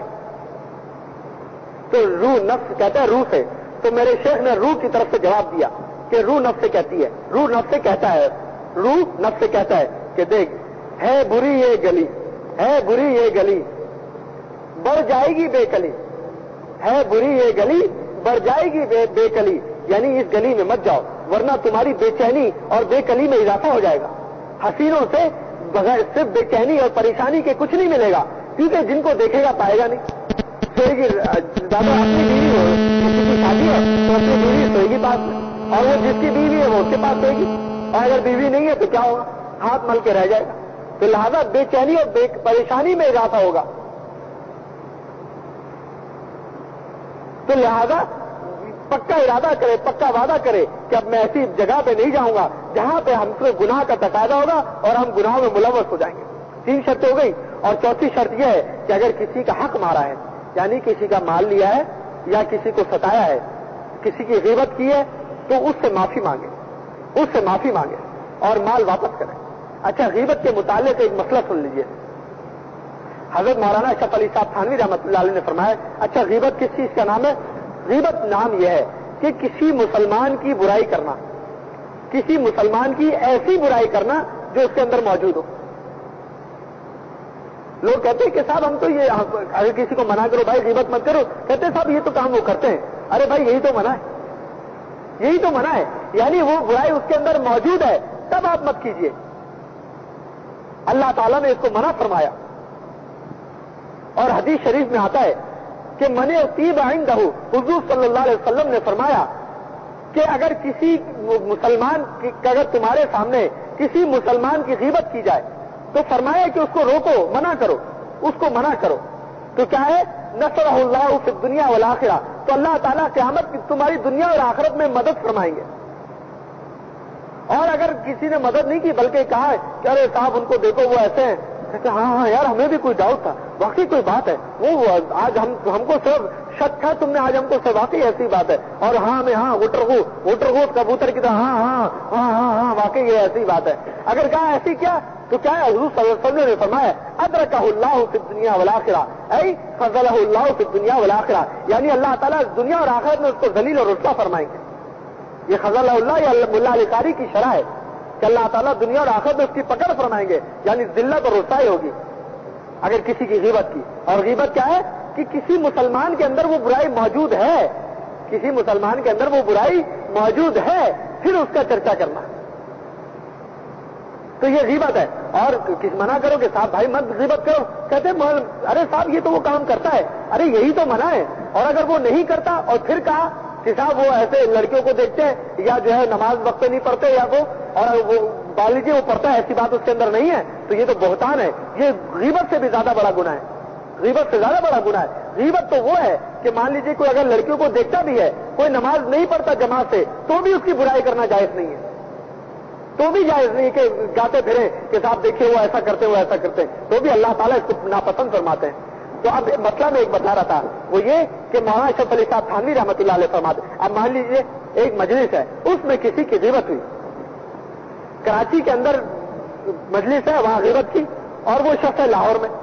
تو روح نفس کہتا ہے روح سے. تو میرے شیخ نے روح کی طرف سے جواب دیا کہ روح نفس سے کہتی ہے، روح نفس سے کہتا ہے کہ دیکھ ہے بری یہ گلی بڑھ جائے گی بے کلی، ہے بری یہ گلی بڑھ جائے گی بے کلی، یعنی اس گلی میں مت جاؤ ورنہ تمہاری بے چینی اور بے کلی میں اضافہ ہو جائے گا. حسینوں سے بغیر صرف بے چینی اور پریشانی کے کچھ نہیں ملے گا، کیونکہ جن کو دیکھے گا پائے گا نہیں. سوئے گی زیادہ اپنی بیوی ہو، کسی کی شادی ہے تو اپنی بیوی سوئے گی پاس میں، اور وہ جس کی بیوی ہے وہ اس کے پاس سوئے گی، اور اگر بیوی نہیں ہے تو کیا ہوگا؟ ہاتھ مل کے رہ جائے گا. تو لہذا بے چینی اور پریشانی میں اضافہ ہوگا. تو لہذا پکا ارادہ کرے، پکا وعدہ کرے کہ اب میں ایسی جگہ پہ نہیں جاؤں گا جہاں پہ ہم سے گناہ کا تقاضا ہوگا اور ہم گناہوں میں ملوث ہو جائیں گے. 3 شرطیں ہو گئی. اور چوتھی شرط یہ ہے کہ اگر کسی کا حق مارا ہے، یعنی کسی کا مال لیا ہے یا کسی کو ستایا ہے، کسی کی غیبت کی ہے، تو اس سے معافی مانگے اور مال واپس کرے. اچھا غیبت کے متعلق ایک مسئلہ سن لیجئے. حضرت مولانا اشرف علی صاحب تھانوی رحمۃ اللہ علیہ نے فرمایا اچھا غیبت کس چیز کا نام ہے؟ غیبت نام یہ ہے کہ کسی مسلمان کی برائی کرنا، کسی مسلمان کی ایسی برائی کرنا جو اس کے اندر موجود ہو. لوگ کہتے ہیں کہ صاحب ہم تو یہ اگر کسی کو منع کرو بھائی غیبت مت کرو، کہتے ہیں صاحب یہ تو کام وہ کرتے ہیں. ارے بھائی یہی تو منع ہے، یعنی وہ برائی اس کے اندر موجود ہے تب آپ مت کیجیے. اللہ تعالیٰ نے اس کو منع فرمایا. اور حدیث شریف میں آتا ہے کہ من اصیب عندہ، حضور صلی اللہ علیہ وسلم نے فرمایا کہ اگر کسی مسلمان کی، اگر تمہارے سامنے کسی مسلمان کی غیبت کی جائے تو فرمایا کہ اس کو روکو، منع کرو. تو کیا ہے؟ نصرہ اللہ فی الدنیا والآخرہ، تو اللہ تعالیٰ قیامت کی تمہاری دنیا اور آخرت میں مدد فرمائیں گے. اور اگر کسی نے مدد نہیں کی بلکہ کہا ہے کہ ارے صاحب ان کو دیکھو وہ ایسے ہیں، کہتے ہاں یار ہمیں بھی کوئی ڈاؤٹ تھا، واقعی کوئی بات ہے، وہ آج ہم کو صرف شک ہے تم نے آج ہم کو سے واقعی ایسی بات ہے، اور ہاں میں ہاں غوٹ کبوتر کی طرح ہاں ہاں ہاں ہاں ہاں واقعی یہ ایسی بات ہے. اگر کہا ایسی کیا تو کیا ہے؟ حضور صلی اللہ علیہ وسلم نے فرمایا ادرکہ اللہ فی الدنیا والآخرہ ای فضلہ اللہ فی الدنیا والآخرہ، یعنی اللہ تعالیٰ دنیا اور آخرت میں اس کو ذلیل اور رسوا فرمائیں گے. یہ فضل اللہ یا ملا علی قاری کی شرح ہے کہ اللہ تعالیٰ دنیا اور آخرت میں اس کی پکڑ فرمائیں گے، یعنی ذلت اور رسوائی ہوگی اگر کسی کی غیبت کی. اور غیبت کیا ہے کہ کسی مسلمان کے اندر وہ برائی موجود ہے، کسی مسلمان کے اندر وہ برائی موجود ہے پھر اس کا چرچا کرنا، تو یہ غیبت ہے. اور کس منع کرو کہ صاحب بھائی مت غیبت کرو، کہتے ارے صاحب یہ تو وہ کام کرتا ہے، ارے یہی تو منع ہے. اور اگر وہ نہیں کرتا اور پھر کہا کہ صاحب وہ ایسے لڑکیوں کو دیکھتے ہیں یا جو ہے نماز وقت پہ نہیں پڑھتے یا وہ اور وہ مان لیجیے وہ پڑھتا ہے، ایسی بات اس کے اندر نہیں ہے، تو یہ تو بہتان ہے. یہ غیبت سے بھی زیادہ بڑا گناہ ہے، غیبت سے زیادہ بڑا گناہ ہے. غیبت تو وہ ہے کہ مان لیجیے کوئی اگر لڑکیوں کو دیکھتا بھی ہے، کوئی نماز نہیں پڑھتا جماعت سے، تو بھی اس کی برائی کرنا جائز نہیں ہے، تو بھی جائز نہیں کہ جاتے پھریں کہ صاحب دیکھیے وہ ایسا کرتے وہ ایسا کرتے، تو بھی اللہ تعالیٰ اس کو ناپسند فرماتے ہیں. تو اب مسئلہ میں ایک بتا رہا تھا وہ یہ کہ مولانا اشرف علی صاحب تھانوی رحمۃ اللہ علیہ فرماتے. اب مان لیجیے ایک مجلس ہے، اس میں کسی کی غیبت ہوئی، کراچی کے اندر مجلس ہے وہاں غیبت کی، اور وہ شخص ہے لاہور میں،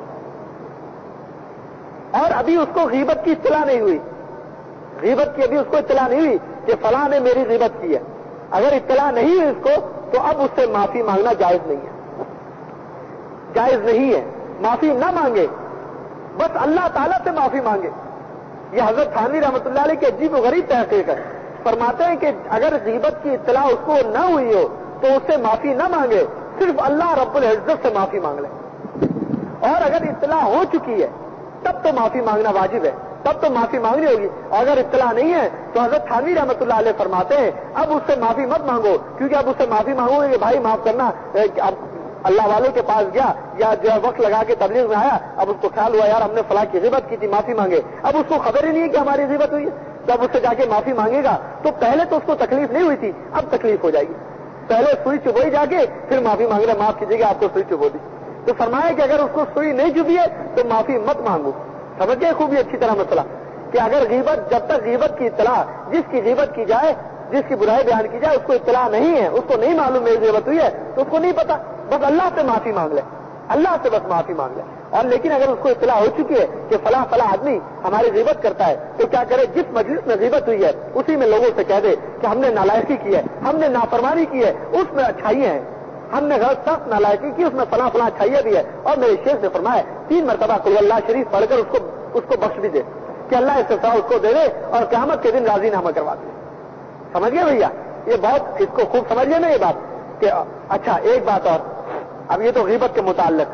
اور ابھی اس کو غیبت کی اطلاع نہیں ہوئی، غیبت کی ابھی اس کو اطلاع نہیں ہوئی کہ فلاں نے میری غیبت کی ہے. اگر اطلاع نہیں ہے اس کو تو اب اس سے معافی مانگنا جائز نہیں ہے، جائز نہیں ہے. معافی نہ مانگے، بس اللہ تعالیٰ سے معافی مانگے. یہ حضرت تھانوی رحمۃ اللہ علیہ کی عجیب و غریب تحقیق ہے. فرماتے ہیں کہ اگر غیبت کی اطلاع اس کو نہ ہوئی ہو تو اس سے معافی نہ مانگے، صرف اللہ رب العزت سے معافی مانگ لے. اور اگر اطلاع ہو چکی ہے تب تو معافی مانگنا واجب ہے، تب تو معافی مانگنی ہوگی. اور اگر اطلاع نہیں ہے تو حضرت تھانوی رحمۃ اللہ علیہ فرماتے ہیں اب اس سے معافی مت مانگو، کیونکہ اب اس سے معافی مانگو گے کہ بھائی معاف کرنا، اب اللہ والوں کے پاس گیا یا جو ہے وقت لگا کے تبلیغ میں آیا، اب اس کو خیال ہوا یار ہم نے فلاں کی غیبت کی تھی، معافی مانگے. اب اس کو خبر ہی نہیں ہے کہ ہماری غیبت ہوئی ہے، تو اب اس سے جا کے معافی مانگے گا تو پہلے تو اس کو تکلیف نہیں ہوئی تھی، اب تکلیف ہو جائے گی. پہلے سوئی چبوئی جا کے پھر معافی مانگ رہے معاف کیجیے گا آپ کو سوئی چبو دی. تو فرمایا کہ اگر اس کو سوئی نہیں چبھی ہے تو معافی مت مانگو. سمجھ گئے خوبی اچھی طرح مسئلہ کہ اگر غیبت، جب تک غیبت کی اطلاع، جس کی غیبت کی جائے، جس کی برائی بیان کی جائے، اس کو اطلاع نہیں ہے، اس کو نہیں معلوم میری غیبت ہوئی ہے تو اس کو نہیں پتا، بس اللہ سے معافی مانگ لے، اللہ سے بس معافی مانگ لے. اور لیکن اگر اس کو اطلاع ہو چکی ہے کہ فلاں آدمی ہماری غیبت کرتا ہے تو کیا کرے؟ جس مجلس میں غیبت ہوئی ہے اسی میں لوگوں سے کہہ دے کہ ہم نے نالائقی کی ہے، ہم نے نافرمانی کی ہے، اس میں اچھائیاں ہیں، ہم نے غلط سخت نالائقی کی، اس میں فلاں اچھائیاں بھی ہے. اور میرے شیخ نے فرمایا 3 مرتبہ قل اللہ شریف پڑھ کر اس کو بخش بھی دے کہ اللہ استفاء اس کو دے دے اور قیامت کے دن راضی نامہ کروا دے. سمجھ گئے بھیا؟ یہ بہت اس کو خوب سمجھ لیں نا یہ بات کہ اچھا ایک بات اور، اب یہ تو غیبت کے متعلق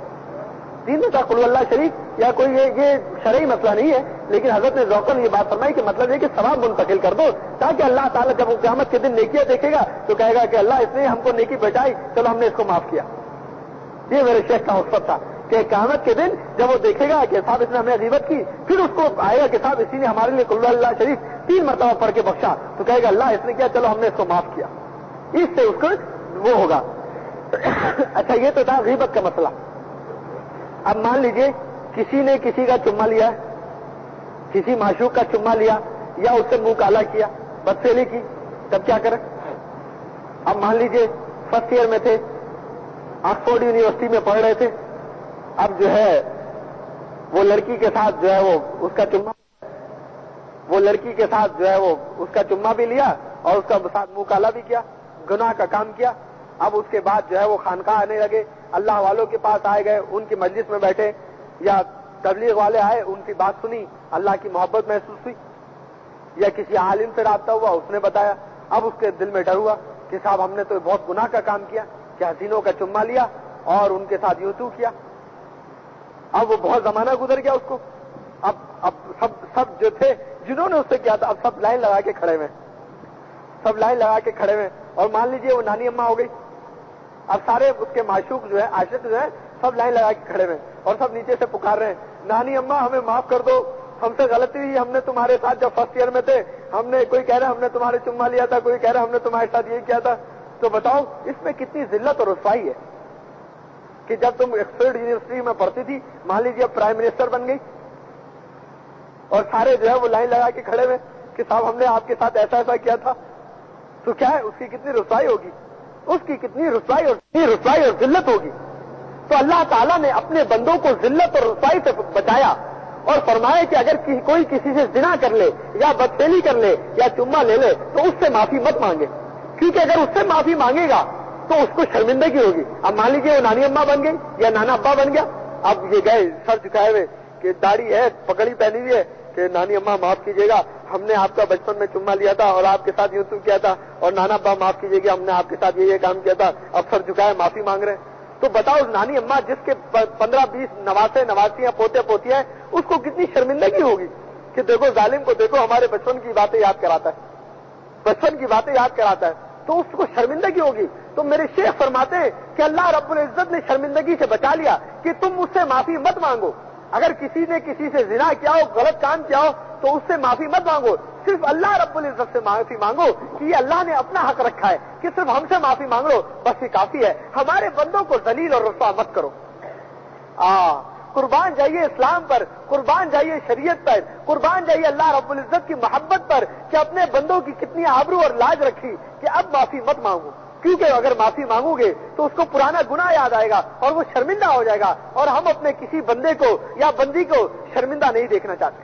3 مرتبہ قل اللہ شریف یا کوئی یہ شرعی مسئلہ نہیں ہے، لیکن حضرت نے ذوقاً یہ بات فرمائی کہ مطلب یہ کہ ثواب منتقل کر دو تاکہ اللہ تعالیٰ جب وہ قیامت کے دن نیکیاں دیکھے گا تو کہے گا کہ اللہ اس نے ہم کو نیکی بچائی، چلو ہم نے اس کو معاف کیا. یہ میرے شیخ کا مقصد تھا کہ قیامت کے دن جب وہ دیکھے گا کہ صاحب اس نے ہمیں غیبت کی، پھر اس کو آئے گا کہ صاحب اسی نے ہمارے لیے قل اللہ شریف 3 مرتبہ پڑھ کے بخشا، تو کہے گا اللہ اس نے کیا، چلو ہم نے اس کو معاف کیا. اس سے اس کو وہ ہوگا. اچھا یہ تو تھا غیبت کا مسئلہ. اب مان لیجئے کسی نے کسی کا چما لیا، کسی معشوق کا چما لیا یا اس سے منہ کالا کیا، بدفعلی کی، تب کیا کریں؟ اب مان لیجئے فرسٹ ایئر میں تھے، آکسفورڈ یونیورسٹی میں پڑھ رہے تھے، اب جو ہے وہ لڑکی کے ساتھ جو ہے وہ اس کا چما، وہ لڑکی کے ساتھ جو ہے وہ اس کا چما بھی لیا اور اس کا ساتھ منہ کالا بھی کیا، گناہ کا کام کیا. اب اس کے بعد جو ہے وہ خانقاہ آنے لگے، اللہ والوں کے پاس آئے گئے، ان کی مجلس میں بیٹھے یا تبلیغ والے آئے، ان کی بات سنی، اللہ کی محبت محسوس ہوئی، یا کسی عالم سے رابطہ ہوا، اس نے بتایا. اب اس کے دل میں ڈر ہوا کہ صاحب ہم نے تو بہت گناہ کا کام کیا کہ حسینوں کا چما لیا اور ان کے ساتھ یوں تو کیا. اب وہ بہت زمانہ گزر گیا اس کو، اب سب جو تھے جنہوں نے اس سے کیا تھا اب سب لائن لگا کے کھڑے ہوئے، سب لائن لگا کے کھڑے ہوئے. اور مان لیجئے وہ نانی اماں ہو گئی، اب سارے اس کے معشوق جو ہے، عاشق جو ہے، سب لائن لگا کے کھڑے ہوئے اور سب نیچے سے پکار رہے ہیں نانی اماں ہمیں معاف کر دو، ہم سے غلطی ہوئی، ہم نے تمہارے ساتھ جب فرسٹ ایئر میں تھے ہم نے، کوئی کہہ رہا ہم نے تمہارے چما لیا تھا، کوئی کہہ رہا ہم نے تمہارے ساتھ یہ کیا تھا. تو بتاؤ اس میں کتنی ذلت اور رسوائی ہے کہ جب تم آکسفورڈ یونیورسٹی میں پڑھتی تھی، مان لیجیے اب پرائم منسٹر بن گئی، اور سارے جو ہے وہ لائن لگا کے کھڑے ہوئے کہ صاحب ہم نے آپ کے ساتھ ایسا ایسا کیا تھا، تو کیا ہے اس کی کتنی رسوائی ہوگی، اس کی کتنی رسوائی اور ذلت ہوگی۔ تو اللہ تعالیٰ نے اپنے بندوں کو ذلت اور رسوائی سے بچایا اور فرمایا کہ اگر کوئی کسی سے زنا کر لے یا بدفعلی کر لے یا چما لے لے تو اس سے معافی مت مانگے، کیونکہ اگر اس سے معافی مانگے گا تو اس کو شرمندگی ہوگی۔ اب مان لیجیے وہ نانی اماں بن گئی یا نانا ابا بن گیا، اب یہ گئے سر جھکائے ہوئے کہ داڑھی ہے پگڑی پہنی ہوئی ہے کہ نانی اماں معاف کیجیے گا، ہم نے آپ کا بچپن میں چما لیا تھا اور آپ کے ساتھ یوں کیا تھا، اور نانا ابا معاف کیجیے گا، ہم نے آپ کے ساتھ یہ کام کیا تھا، اب سر جھکائے معافی مانگ رہے ہیں۔ تو بتاؤ اس نانی اماں جس کے 15-20 نواسے نواسیاں پوتے پوتیاں ہیں، اس کو کتنی شرمندگی ہوگی کہ دیکھو ظالم کو دیکھو ہمارے بچپن کی باتیں یاد کراتا ہے، بچپن کی باتیں یاد کراتا ہے، تو اس کو شرمندگی ہوگی۔ تو میرے شیخ فرماتے ہیں کہ اللہ رب العزت نے شرمندگی سے بچا لیا کہ تم مجھ سے معافی مت مانگو، اگر کسی نے کسی سے زنا کیا ہو، غلط کام کیا ہو تو اس سے معافی مت مانگو، صرف اللہ رب العزت سے معافی مانگو کہ یہ اللہ نے اپنا حق رکھا ہے کہ صرف ہم سے معافی مانگ لو، بس یہ کافی ہے، ہمارے بندوں کو ذلیل اور رسوا مت کرو۔ قربان جائیے اسلام پر، قربان جائیے شریعت پر، قربان جائیے اللہ رب العزت کی محبت پر کہ اپنے بندوں کی کتنی آبرو اور لاج رکھی کہ اب معافی مت مانگو، کیونکہ اگر معافی مانگو گے تو اس کو پرانا گناہ یاد آئے گا اور وہ شرمندہ ہو جائے گا، اور ہم اپنے کسی بندے کو یا بندی کو شرمندہ نہیں دیکھنا چاہتے۔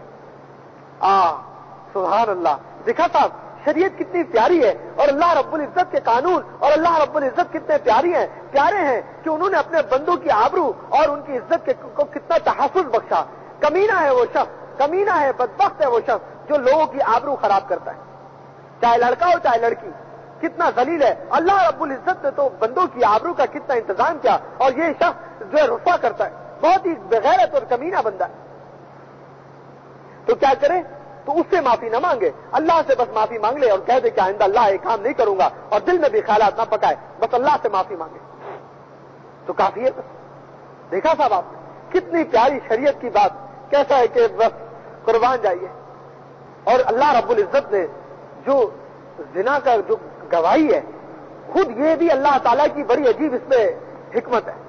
سبحان اللہ، دیکھا صاحب شریعت کتنی پیاری ہے، اور اللہ رب العزت کے قانون اور اللہ رب العزت کتنے پیارے ہیں کہ انہوں نے اپنے بندوں کی آبرو اور ان کی عزت کو کتنا تحفظ بخشا۔ کمینہ ہے وہ شخص، کمینہ ہے، بدبخت ہے وہ شخص جو لوگوں کی آبرو خراب کرتا ہے، چاہے لڑکا ہو چاہے لڑکی، کتنا ذلیل ہے۔ اللہ رب العزت نے تو بندوں کی آبرو کا کتنا انتظام کیا، اور یہ شخص جو ہے رسوا کرتا ہے، بہت ہی بغیرت اور کمینہ بندہ ہے۔ تو کیا کرے؟ تو اس سے معافی نہ مانگے، اللہ سے بس معافی مانگ لے اور کہہ دے کہ آئندہ اللہ یہ کام نہیں کروں گا، اور دل میں بھی خیالات نہ پکائے، بس اللہ سے معافی مانگے تو کافی ہے۔ بس دیکھا صاحب آپ کتنی پیاری شریعت کی بات، کیسا ہے کہ بس قربان جائیے۔ اور اللہ رب العزت نے جو زنا کا جو گواہی ہے، خود یہ بھی اللہ تعالیٰ کی بڑی عجیب اس میں حکمت ہے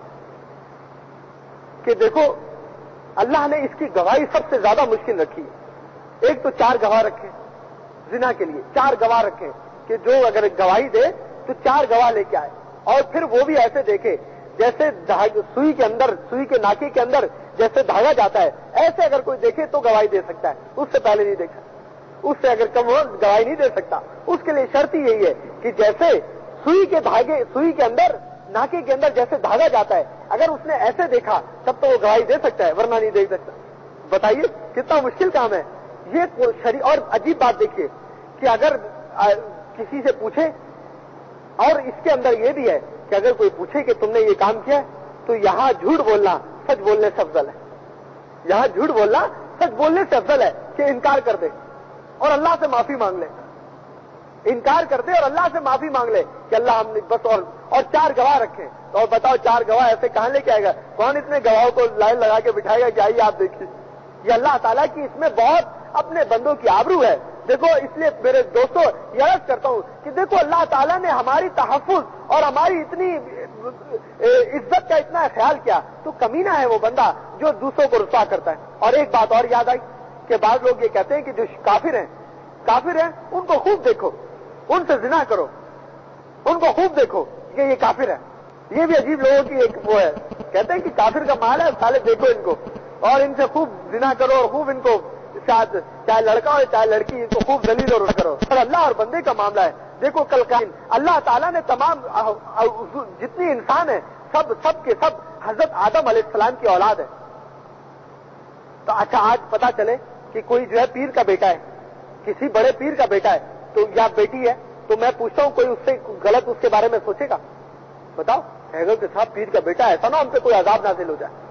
کہ دیکھو اللہ نے اس کی گواہی سب سے زیادہ مشکل رکھی ہے۔ ایک تو 4 گواہ رکھے زنا کے لیے، 4 گواہ رکھے کہ جو اگر گواہی دے تو 4 گواہ لے کے آئے، اور پھر وہ بھی ایسے دیکھے جیسے سوئی کے ناکے کے اندر جیسے دھاگا جاتا ہے، ایسے اگر کوئی دیکھے تو گواہی دے سکتا ہے، اس سے پہلے نہیں دیکھ سکتا، اس سے اگر کم ہو گواہی نہیں دے سکتا۔ اس کے لیے شرط ہی یہی ہے کہ جیسے سوئی کے اندر ناکے کے اندر جیسے دھاگا جاتا ہے، اگر اس نے ایسے دیکھا تب تو وہ گواہی دے سکتا ہے، ورنہ نہیں دے سکتا۔ بتائیے کتنا مشکل کام ہے یہ۔ اور عجیب بات دیکھیے کہ اگر کسی سے پوچھے، اور اس کے اندر یہ بھی ہے کہ اگر کوئی پوچھے کہ تم نے یہ کام کیا تو یہاں جھوٹ بولنا سچ بولنے سے افضل ہے، یہاں جھوٹ بولنا سچ بولنے سے افضل ہے کہ انکار کر دے اور اللہ سے معافی مانگ لے، انکار کر دے اور اللہ سے معافی مانگ لے کہ اللہ ہم نے بس اور 4 گواہ رکھے۔ تو بتاؤ 4 گواہ ایسے کہاں لے کے آئے گا؟ کون اتنے گواہوں کو لائن لگا کے بٹھائے گا کہ آئیے آپ دیکھیے؟ یہ اللہ تعالیٰ کی اس میں بہت اپنے بندوں کی آبرو ہے۔ دیکھو اس لیے میرے دوستوں یہ عرض کرتا ہوں کہ دیکھو اللہ تعالیٰ نے ہماری تحفظ اور ہماری اتنی عزت کا اتنا خیال کیا، تو کمینہ ہے وہ بندہ جو دوسروں کو رسوا کرتا ہے۔ اور ایک بات اور یاد آئی کہ بعض لوگ یہ کہتے ہیں کہ جو کافر ہیں ان کو خوب دیکھو، ان سے زنا کرو، ان کو خوب دیکھو کہ یہ کافر ہے۔ یہ بھی عجیب لوگوں کی ایک وہ ہے، کہتے ہیں کہ کافر کا مال ہے سالے دیکھو ان کو، اور ان سے خوب زنا کرو اور خوب ان کو ساتھ چاہے لڑکا ہو چاہے لڑکی ان کو خوب ذلیل اور کرو۔ اور اللہ اور بندے کا معاملہ ہے۔ دیکھو کل قائم اللہ تعالیٰ نے تمام جتنی انسان ہیں سب کے سب حضرت آدم علیہ السلام کی اولاد ہے۔ تو اچھا آج پتا چلے کہ کوئی جو ہے پیر کا بیٹا ہے، کسی بڑے پیر کا بیٹا ہے تو یا بیٹی ہے، تو میں پوچھتا ہوں کوئی اس سے غلط اس کے بارے میں سوچے گا؟ بتاؤ کہ صاحب پیر کا بیٹا ہے، ایسا نہ ہم پہ کوئی عذاب نازل ہو جائے۔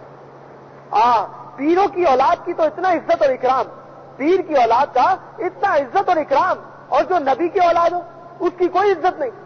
پیروں کی اولاد کی تو اتنا عزت اور اکرام، پیر کی اولاد کا اتنا عزت اور اکرام، اور جو نبی کی اولاد ہو اس کی کوئی عزت نہیں۔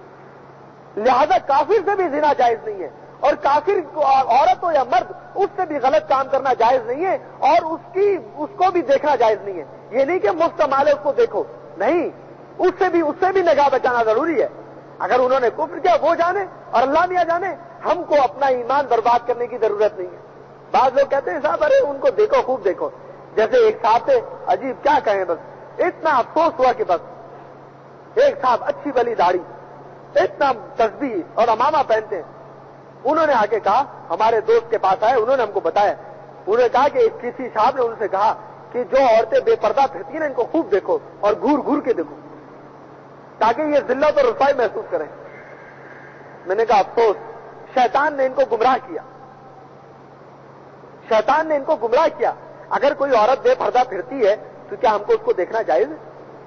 لہذا کافر سے بھی زنا جائز نہیں ہے، اور کافر عورت ہو یا مرد اس سے بھی غلط کام کرنا جائز نہیں ہے، اور اس کو بھی دیکھنا جائز نہیں ہے۔ یہ نہیں کہ مفت مال ہے اس کو دیکھو، نہیں، اس سے بھی نگاہ بچانا ضروری ہے۔ اگر انہوں نے کفر کیا وہ جانے اور اللہ میاں جانے، ہم کو اپنا ایمان برباد کرنے کی ضرورت نہیں ہے۔ بعض لوگ کہتے ہیں صاحب ارے ان کو دیکھو خوب دیکھو، جیسے ایک صاحب تھے، عجیب کیا کہیں، بس اتنا افسوس ہوا کہ بس ایک صاحب اچھی بلی داڑھی، اتنا تسبیح اور امامہ پہنتے ہیں، انہوں نے آ کے کہا، ہمارے دوست کے پاس آئے، انہوں نے ہم کو بتایا، انہوں نے کہا کہ کسی صاحب نے ان سے کہا کہ جو عورتیں بے پردہ پھرتی ہیں نا ان کو خوب دیکھو اور گھور گھور کے دیکھو تاکہ یہ ذلت اور رسوائی محسوس کریں۔ میں نے کہا افسوس، شیطان نے ان کو گمراہ کیا، شیطان نے ان کو گمراہ کیا۔ اگر کوئی عورت بے پردہ پھرتی ہے تو کیا ہم کو اس کو دیکھنا جائز ہے؟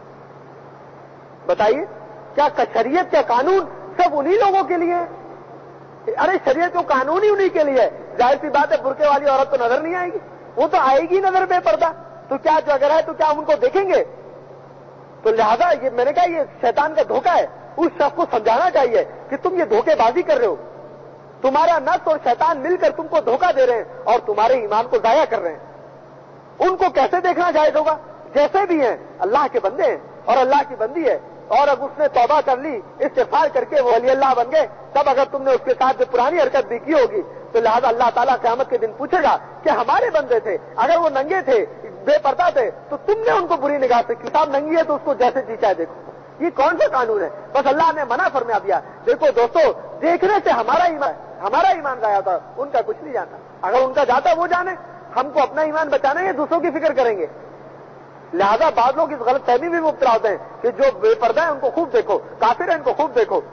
بتائیے، کیا شریعت کا قانون سب انہی لوگوں کے لیے ہے؟ ارے شریعت کو قانون ہی انہی کے لیے ہے، ظاہر سی بات ہے برقعے والی عورت تو نظر نہیں آئے گی، وہ تو آئے گی نظر بے پردہ، تو کیا جو اگر ہے تو کیا ہم ان کو دیکھیں گے؟ تو لہذا یہ میں نے کہا یہ شیطان کا دھوکہ ہے، اس شخص کو سمجھانا چاہیے کہ تم یہ دھوکے بازی کر رہے ہو، تمہارا نفس اور شیطان مل کر تم کو دھوکہ دے رہے ہیں اور تمہارے ایمان کو ضائع کر رہے ہیں۔ ان کو کیسے دیکھنا جائز ہوگا؟ جیسے بھی ہیں اللہ کے بندے ہیں اور اللہ کی بندی ہے، اور اب اس نے توبہ کر لی، استغفار کر کے وہ ولی اللہ بن گئے، تب اگر تم نے اس کے ساتھ جو پرانی حرکت بھی کی ہوگی تو لہذا اللہ تعالیٰ قیامت کے دن پوچھے گا کہ ہمارے بندے تھے، اگر وہ ننگے تھے، بے پردہ تھے، تو تم نے ان کو بری نگاہ سے کی، صاحب ننگی ہے تو اس کو جیسے جی چاہے دیکھو۔ یہ کون سا قانون ہے؟ بس اللہ نے منع فرما دیا۔ دیکھو دوستو، دیکھنے سے ہمارا ایمان ضائع ہوتا، ان کا کچھ نہیں جاتا، اگر ان کا جاتا وہ جانے، ہم کو اپنا ایمان بچانا ہے، دوسروں کی فکر کریں گے۔ لہذا بعض لوگ اس غلط فہمی بھی مبتلا ہوتے ہیں کہ جو بے پردہ ہے ان کو خوب دیکھو، کافر ہے ان کو خوب دیکھو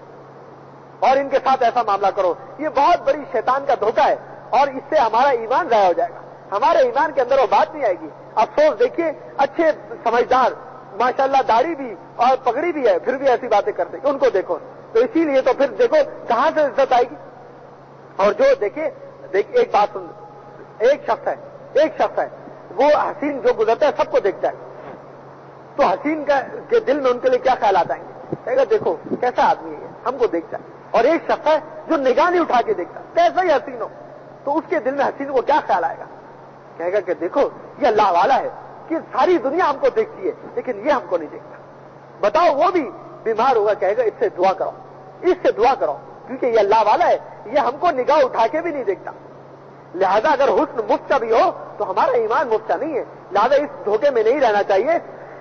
اور ان کے ساتھ ایسا معاملہ کرو۔ یہ بہت بڑی شیطان کا دھوکہ ہے اور اس سے ہمارا ایمان ضائع ہو جائے گا، ہمارے ایمان کے اندر وہ بات نہیں آئے گی۔ افسوس، دیکھیے اچھے سمجھدار ماشاءاللہ داڑھی بھی اور پگڑی بھی ہے پھر بھی ایسی باتیں کرتے ہیں، ان کو دیکھو، تو اسی لیے تو پھر دیکھو کہاں سے عزت آئے گی۔ اور جو دیکھیے ایک بات سن، ایک شخص ہے وہ حسین جو گزرتا ہے سب کو دیکھتا ہے، تو حسین کے دل میں ان کے لیے کیا خیالات آئیں گے؟ کہے گا دیکھو کیسا آدمی ہے، ہم کو دیکھتا ہے۔ اور ایک شخص ہے جو نگاہ نہیں اٹھا کے دیکھتا، کیسا ہی حسین ہو، تو اس کے دل میں حسین کو کیا خیال آئے گا؟ کہے گا کہ دیکھو یہ اللہ والا ہے کہ ساری دنیا ہم کو دیکھتی ہے لیکن یہ ہم کو نہیں دیکھتا۔ بتاؤ وہ بھی بیمار ہوگا، کہے گا اس سے دعا کرو، اس سے دعا کرو، کیونکہ یہ اللہ والا ہے، یہ ہم کو نگاہ اٹھا کے بھی نہیں دیکھتا۔ لہذا اگر حسن مفت کا بھی ہو تو ہمارا ایمان مفت کا نہیں ہے۔ لہذا اس دھوکے میں نہیں رہنا چاہیے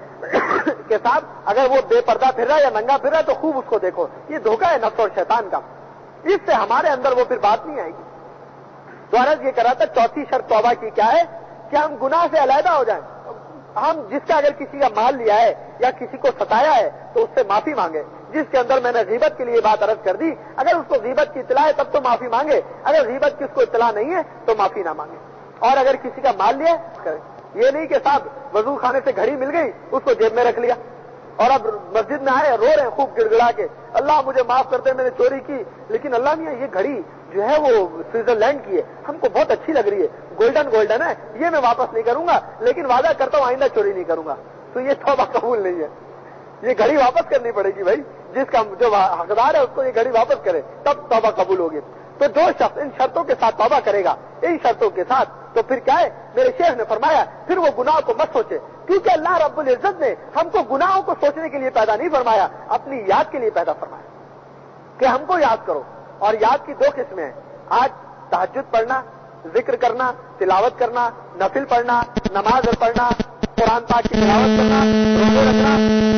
کہ صاحب اگر وہ بے پردہ پھر رہا ہے یا ننگا پھر رہا ہے تو خوب اس کو دیکھو، یہ دھوکہ ہے نفس اور شیطان کا، اس سے ہمارے اندر وہ پھر بات نہیں آئے گی۔ تو عرض یہ کر رہا تھا چوتھی شرط توبہ کی کیا ہے کہ ہم گناہ سے علیحدہ ہو جائیں۔ ہم جس کا اگر کسی کا مال لیا ہے یا کسی کو ستایا ہے تو اس سے معافی مانگے۔ جس کے اندر میں نے غیبت کے لیے بات عرض کر دی، اگر اس کو غیبت کی اطلاع ہے تب تو معافی مانگے، اگر غیبت کی اس کو اطلاع نہیں ہے تو معافی نہ مانگے۔ اور اگر کسی کا مال لیا ہے، یہ نہیں کہ صاحب وضو خانے سے گھڑی مل گئی اس کو جیب میں رکھ لیا اور اب مسجد میں آئے رو رہے ہیں خوب گڑ گڑا کے، اللہ مجھے معاف کر دے میں نے چوری کی، لیکن اللہ میاں یہ گھڑی جو ہے وہ سوئٹزرلینڈ کی ہے، ہم کو بہت اچھی لگ رہی ہے، گولڈن ہے، یہ میں واپس نہیں کروں گا، لیکن وعدہ کرتا ہوں آئندہ چوری نہیں کروں گا۔ تو یہ توبہ قبول نہیں ہے، یہ گھڑی واپس کرنی پڑے گی بھائی، جس کا جو حقدار ہے اس کو یہ گھڑی واپس کرے تب توبہ قبول ہوگی۔ تو جو شخص ان شرطوں کے ساتھ توبہ کرے گا، ان شرطوں کے ساتھ، تو پھر کیا ہے، میرے شیخ نے فرمایا پھر وہ گناہ کو مت سوچے، کیونکہ اللہ رب العزت نے ہم کو گناہوں کو سوچنے کے لیے پیدا نہیں فرمایا، اپنی یاد کے لیے پیدا فرمایا کہ ہم کو یاد کرو۔ اور یاد کی دو قسمیں ہیں، آج تہجد پڑھنا، ذکر کرنا، تلاوت کرنا، نفل پڑھنا، نماز پڑھنا، قرآن پاک کی تلاوت کرنا، روزے رکھنا،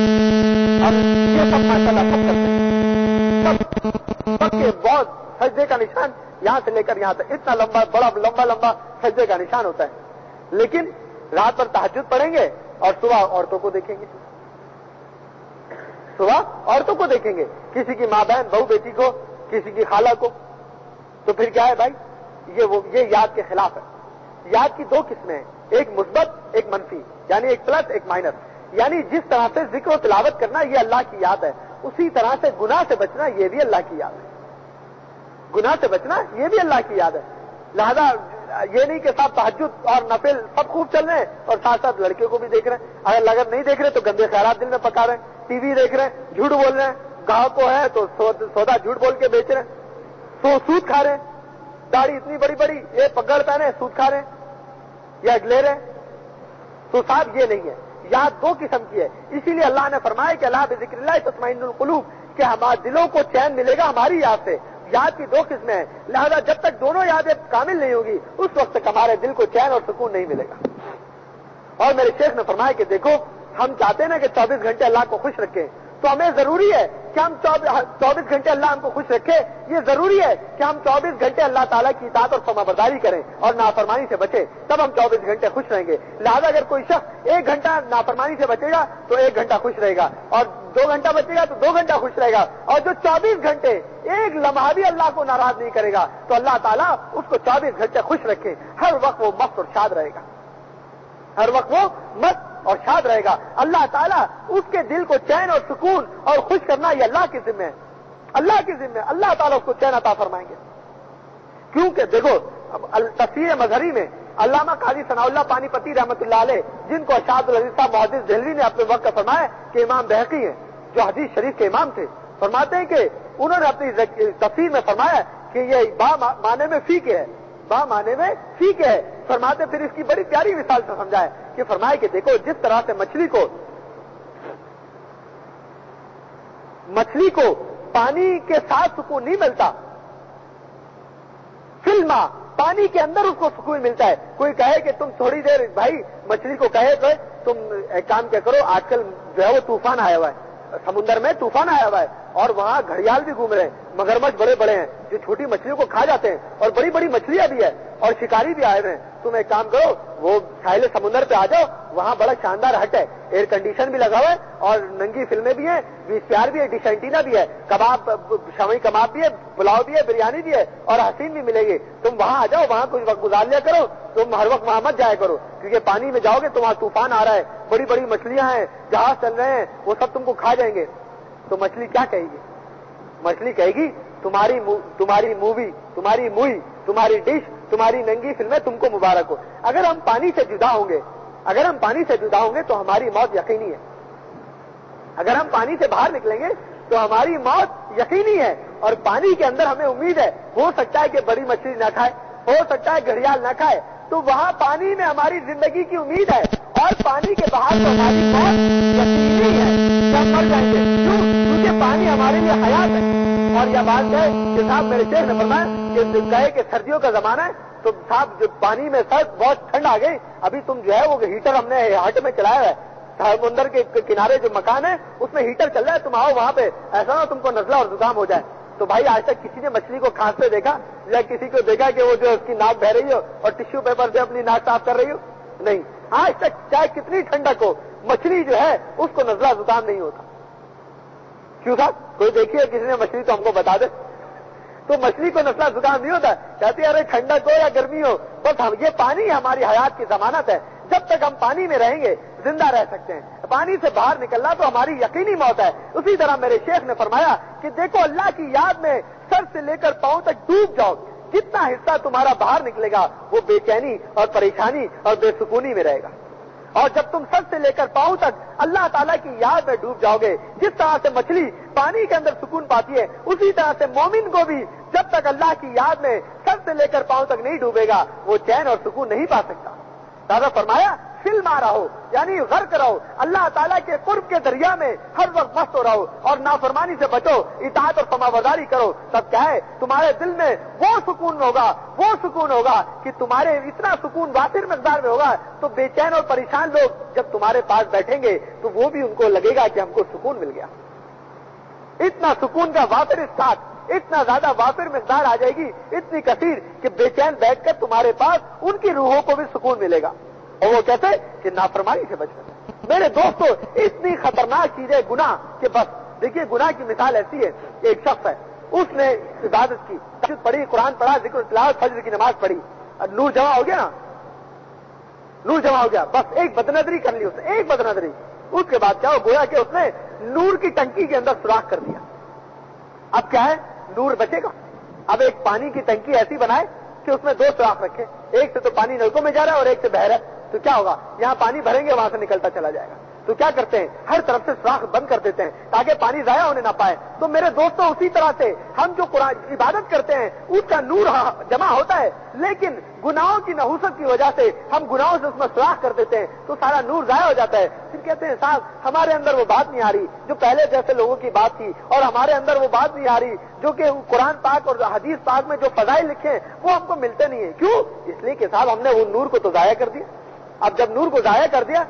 اور یہ سب ماشاءاللہ سب کرتے ہیں، سب کے بہت سجدے کا نشان یہاں سے لے کر یہاں تک اتنا لمبا بڑا لمبا سجدے کا نشان ہوتا ہے، لیکن رات پر تہجد پڑھیں گے اور صبح عورتوں کو دیکھیں گے، صبح عورتوں کو دیکھیں گے، کسی کی ماں بہن بہو بیٹی کو، کسی کی خالہ کو، تو پھر کیا ہے بھائی، یہ یاد کے خلاف ہے۔ یاد کی دو قسمیں ہیں، ایک مثبت ایک منفی، یعنی ایک پلس ایک مائنس، یعنی جس طرح سے ذکر و تلاوت کرنا یہ اللہ کی یاد ہے، اسی طرح سے گناہ سے بچنا یہ بھی اللہ کی یاد ہے، گناہ سے بچنا یہ بھی اللہ کی یاد ہے۔ لہذا یہ نہیں کہ صاحب تہجد اور نفل سب خوب چل رہے ہیں اور ساتھ ساتھ لڑکے کو بھی دیکھ رہے ہیں، اگر نہیں دیکھ رہے تو گندے خیالات دل میں پکا رہے ہیں، ٹی وی دیکھ رہے ہیں، جھوٹ بول رہے ہیں، گاہک کو ہے تو سودا جھوٹ بول کے بیچ رہے ہیں، سود کھا رہے ہیں، داڑھی اتنی بڑی بڑی، یہ پگڑ پہنے سود کھا رہے ہیں یا لے رہے ہیں، تو صاحب یہ نہیں ہے۔ یاد دو قسم کی ہے، اسی لیے اللہ نے فرمایا کہ اللہ بذکر اللہ تطمئن القلوب، کہ ہمارے دلوں کو چین ملے گا ہماری یاد سے۔ یاد کی دو قسمیں ہیں، لہذا جب تک دونوں یادیں کامل نہیں ہوگی اس وقت تک ہمارے دل کو چین اور سکون نہیں ملے گا۔ اور میرے شیخ نے فرمایا کہ دیکھو ہم چاہتے ہیں نا کہ 24 گھنٹے اللہ کو خوش رکھیں، تو ہمیں ضروری ہے کہ ہم 24 گھنٹے اللہ ہم کو خوش رکھے، یہ ضروری ہے کہ ہم 24 گھنٹے اللہ تعالیٰ کی اطاعت اور فرمانبرداری کریں اور نافرمانی سے بچیں، تب ہم 24 گھنٹے خوش رہیں گے۔ لہذا اگر کوئی شخص 1 گھنٹہ نافرمانی سے بچے گا تو 1 گھنٹہ خوش رہے گا، اور 2 گھنٹہ بچے گا تو 2 گھنٹہ خوش رہے گا، اور جو 24 گھنٹے ایک لمحہ بھی اللہ کو ناراض نہیں کرے گا تو اللہ تعالیٰ اس کو 24 گھنٹے خوش رکھے، ہر وقت وہ مست اور شاد رہے گا، ہر وقت وہ مست اور شاد رہے گا۔ اللہ تعالیٰ اس کے دل کو چین اور سکون اور خوش کرنا یہ اللہ کے ذمہ ہے، اللہ کے ذمہ ہے، اللہ تعالیٰ اس کو چین عطا فرمائیں گے۔ کیونکہ دیکھو تفسیر مظہری میں علامہ قاضی ثناء اللہ پانی پتی رحمۃ اللہ علیہ، جن کو اشاد العزیز صاحب محدث دہلوی نے اپنے وقت فرمایا کہ امام بہقی ہیں جو حدیث شریف کے امام تھے، فرماتے ہیں کہ انہوں نے اپنی تفسیر میں فرمایا کہ یہ با معنی میں فی کے ہے، با معنی میں فی کے ہے۔ فرماتے پھر اس کی بڑی پیاری مثال سے سمجھائے کہ فرمائے کہ دیکھو جس طرح سے مچھلی کو پانی کے ساتھ سکون نہیں ملتا، فلما پانی کے اندر اس کو سکون ملتا ہے۔ کوئی کہے کہ تم تھوڑی دیر بھائی مچھلی کو کہے تو تم ایک کام کیا کرو، آج کل جو ہے وہ طوفان آیا ہوا ہے، سمندر میں طوفان آیا ہوا ہے اور وہاں گھڑیال بھی گھوم رہے ہیں، مگرمچھ بڑے بڑے ہیں جو چھوٹی مچھلیوں کو کھا جاتے ہیں، اور بڑی بڑی مچھلیاں بھی ہیں اور شکاری بھی آئے ہوئے ہیں، تم ایک کام کرو وہ ساحل سمندر پہ آ جاؤ، وہاں بڑا شاندار ہٹ ہے، ایئر کنڈیشن بھی لگا ہوا ہے اور ننگی فلمیں بھی ہیں، VCR بھی ہے، ڈش اینٹینا بھی ہے، کباب شامی کباب بھی ہے، پلاؤ بھی ہے، بریانی بھی ہے اور حسین بھی ملے گی، تم وہاں آ جاؤ، وہاں کچھ وقت گزار لیا کرو، تم ہر وقت وہاں مت جایا کرو کیونکہ پانی میں جاؤ گے تو وہاں طوفان آ رہا ہے، بڑی بڑی مچھلیاں ہیں، جہاز چل رہے ہیں، وہ سب تم کو کھا جائیں گے۔ تو مچھلی کیا کہے گی؟ مچھلی کہے گی تمہاری مووی، تمہاری موئی، تمہاری ڈش، تمہاری ننگی فلمیں تم کو مبارک ہو۔ اگر ہم پانی سے جدا ہوں گے تو ہماری موت یقینی ہے، اگر ہم پانی سے باہر نکلیں گے تو ہماری موت یقینی ہے، اور پانی کے اندر ہمیں امید ہے، ہو سکتا ہے کہ بڑی مچھلی نہ کھائے، ہو سکتا ہے گھڑیال نہ کھائے، تو وہاں پانی میں ہماری زندگی کی امید ہے، اور پانی کے باہر تو ہماری موت یقینی ہے کہ ہم مر جائیں گے۔ کیوں؟ کیونکہ پانی ہمارے لیے حیات ہے۔ اور یہ بات ہے کہ صاحب میرے شیخ نے فرمایا کہ کہے کہ سردیوں کا زمانہ ہے تو صاحب جو پانی میں سرد بہت ٹھنڈ آ گئی، ابھی تم جو ہے وہ ہیٹر ہم نے ہٹ میں چلایا ہے، سمندر کے کنارے جو مکان ہے اس میں ہیٹر چل رہا ہے، تم آؤ وہاں پہ، ایسا نہ تم کو نزلہ اور زکام ہو جائے۔ تو بھائی آج تک کسی نے مچھلی کو کھانستے دیکھا یا کسی کو دیکھا کہ وہ جو اس کی ناک بہ رہی ہو اور ٹشو پیپر سے اپنی ناک صاف کر رہی ہو؟ نہیں، آج تک چاہے کتنی ٹھنڈک ہو مچھلی جو ہے اس کو نزلہ زکام نہیں ہوتا۔ کیوں صاحب؟ کوئی دیکھیے کسی نے مچھلی تو ہم کو بتا دے، تو مچھلی کو نزلہ زکام نہیں ہوتا، کہتے ہیں ارے ٹھنڈک ہو یا گرمی ہو، بس یہ پانی ہماری حیات کی ضمانت ہے، جب تک ہم پانی میں رہیں گے زندہ رہ سکتے ہیں، پانی سے باہر نکلنا تو ہماری یقینی موت ہے۔ اسی طرح میرے شیخ نے فرمایا کہ دیکھو اللہ کی یاد میں سر سے لے کر پاؤں تک ڈوب جاؤ، جتنا حصہ تمہارا باہر نکلے گا وہ بے چینی اور پریشانی اور بے سکونی میں رہے گا، اور جب تم سر سے لے کر پاؤں تک اللہ تعالیٰ کی یاد میں ڈوب جاؤ گے، جس طرح سے مچھلی پانی کے اندر سکون پاتی ہے اسی طرح سے مومن کو بھی جب تک اللہ کی یاد میں سر سے لے کر پاؤں تک نہیں ڈوبے گا وہ چین اور سکون نہیں پا سکتا۔ دادا فرمایا فلما رہو، یعنی غرق رہو، اللہ تعالیٰ کے قرب کے دریا میں ہر وقت مست ہو رہو اور نافرمانی سے بچو، اطاعت اور فرمانبرداری کرو، تب کیا ہے تمہارے دل میں وہ سکون ہوگا کہ تمہارے اتنا سکون وافر مقدار میں ہوگا تو بے چین اور پریشان لوگ جب تمہارے پاس بیٹھیں گے تو وہ بھی ان کو لگے گا کہ ہم کو سکون مل گیا۔ اتنا سکون کا وافر اسٹاک، اتنا زیادہ وافر مقدار آ جائے گی، اتنی کثیر کہ بے چین بیٹھ کر تمہارے پاس ان کی روحوں کو بھی سکون ملے گا، اور وہ کہتے کہ نافرمانی سے بچنا۔ میرے دوستو اتنی خطرناک چیز ہے گناہ کہ بس دیکھیے گناہ کی مثال ایسی ہے، ایک شخص ہے اس نے عبادت کی، تہجد پڑھی، قرآن پڑھا، ذکر تلاوت، فجر کی نماز پڑھی، نور جمع ہو گیا نا، نور جمع ہو گیا، بس ایک بدنظری کر لی اس نے، ایک بدنظری، اس کے بعد کیا ہو گویا کہ اس نے نور کی ٹنکی کے اندر سوراخ کر دیا۔ اب کیا ہے نور بچے گا؟ اب ایک پانی کی ٹنکی ایسی بنائے کہ اس میں 2 سوراخ رکھے، ایک سے تو پانی نلکوں میں جا رہا ہے اور ایک سے بہ رہا ہے، تو کیا ہوگا یہاں پانی بھریں گے وہاں سے نکلتا چلا جائے گا، تو کیا کرتے ہیں ہر طرف سے سوراخ بند کر دیتے ہیں تاکہ پانی ضائع ہونے نہ پائے۔ تو میرے دوستوں اسی طرح سے ہم جو قرآن عبادت کرتے ہیں اس کا نور جمع ہوتا ہے، لیکن گناہوں کی نحوست کی وجہ سے ہم گناہوں سے اس میں سوراخ کر دیتے ہیں تو سارا نور ضائع ہو جاتا ہے۔ پھر کہتے ہیں صاحب ہمارے اندر وہ بات نہیں آ رہی جو پہلے جیسے لوگوں کی بات تھی، اور ہمارے اندر وہ بات نہیں آ رہی جو کہ قرآن پاک اور حدیث پاک میں جو فضائل لکھے ہیں وہ ہم کو ملتے نہیں ہیں۔ کیوں؟ اس لیے کہ صاحب ہم نے وہ نور کو تو ضائع کر دیا، اب جب نور کو ضائع کر دیا،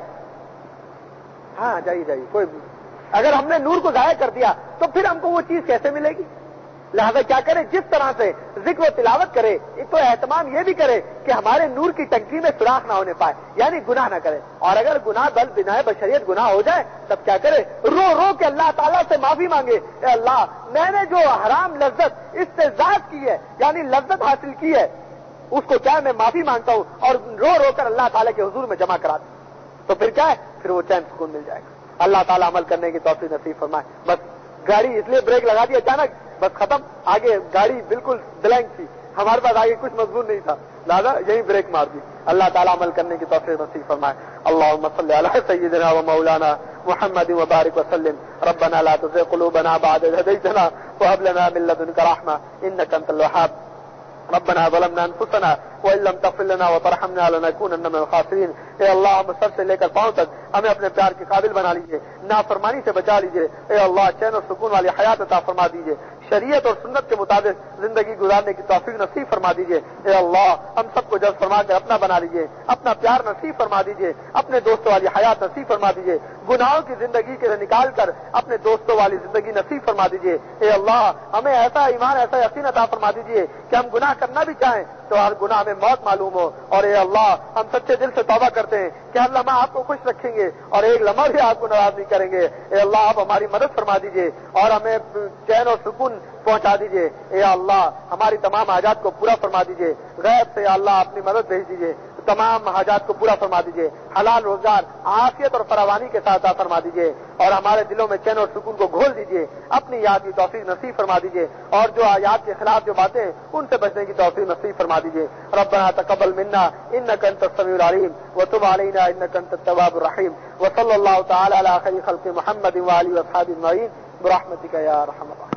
ہاں جائیے کوئی، اگر ہم نے نور کو ضائع کر دیا تو پھر ہم کو وہ چیز کیسے ملے گی؟ لہذا کیا کرے، جس طرح سے ذکر و تلاوت کرے تو اہتمام یہ بھی کرے کہ ہمارے نور کی ٹنکی میں سوراخ نہ ہونے پائے، یعنی گناہ نہ کرے، اور اگر گناہ بنا بشریت گناہ ہو جائے تب کیا کرے، رو رو کے اللہ تعالیٰ سے معافی مانگے، اے اللہ میں نے جو حرام لذت استعزاز کی ہے، یعنی لذت حاصل کی ہے، اس کو کیا میں معافی مانگتا ہوں اور رو رو کر اللہ تعالیٰ کے حضور میں جمع کراتا ہوں، تو پھر کیا ہے، پھر وہ چین سکون مل جائے گا۔ اللہ تعالیٰ عمل کرنے کی توفیق نصیب فرمائے۔ بس گاڑی اس لیے بریک لگا دی اچانک، بس ختم، آگے گاڑی بالکل بلینک تھی، ہمارے پاس آگے کچھ مضمون نہیں تھا، لہذا یہی بریک مار دی۔ اللہ تعالیٰ عمل کرنے کی توفیق نصیب فرمائے۔ اللهم صل علی سیدنا و مولانا محمد وبارک وسلم۔ ربنا لا تزغ قلوبنا بعد إذ هديتنا وهب لنا من لدنك رحمة إنك أنت الوهاب۔ ربنا ظلمنا انفسنا وان لم تغفر لنا وترحمنا لنكونن من الخاسرین۔ اے اللہ ہم سر سے لے کر پاؤں تک ہمیں اپنے پیار کے قابل بنا لیجئے، نافرمانی سے بچا لیجئے۔ اے اللہ چین اور سکون والی حیات عطا فرما دیجئے، شریعت اور سنت کے مطابق زندگی گزارنے کی توفیق نصیب فرما دیجئے۔ اے اللہ ہم سب کو جذب فرما کر اپنا بنا لیجئے، اپنا پیار نصیب فرما دیجئے، اپنے دوستوں والی حیات نصیب فرما دیجئے، گناہوں کی زندگی کے نکال کر اپنے دوستوں والی زندگی نصیب فرما دیجئے۔ اے اللہ ہمیں ایسا ایمان ایسا یقین عطا فرما دیجئے کہ ہم گناہ کرنا بھی چاہیں تو ہر گناہ میں موت معلوم ہو، اور اے اللہ ہم سچے دل سے توبہ کرتے ہیں کہ ہر لمحہ آپ کو خوش رکھیں گے اور ایک لمحہ بھی آپ کو ناراض نہیں کریں گے۔ اے اللہ آپ ہماری مدد فرما دیجئے اور ہمیں چین اور سکون پہنچا دیجئے۔ اے اللہ ہماری تمام حاجات کو پورا فرما دیجئے، غیب سے یا اللہ اپنی مدد بھیج دیجئے، تمام حاجات کو پورا فرما دیجئے، حلال روزگار عافیت اور فراوانی کے ساتھ عطا فرما دیجئے، اور ہمارے دلوں میں چین اور سکون کو گھول دیجئے، اپنی یاد کی توفیق نصیب فرما دیجئے، اور جو آیات کے خلاف جو باتیں ان سے بچنے کی توفیق نصیب فرما دیجئے۔ ربنا تقبل منا انك انت السميع العليم وتب علينا انك انت التواب الرحيم، وصلى الله تعالى على خير خلق محمد وآله وصحبه اجمعين برحمتك يا ارحم الراحمين۔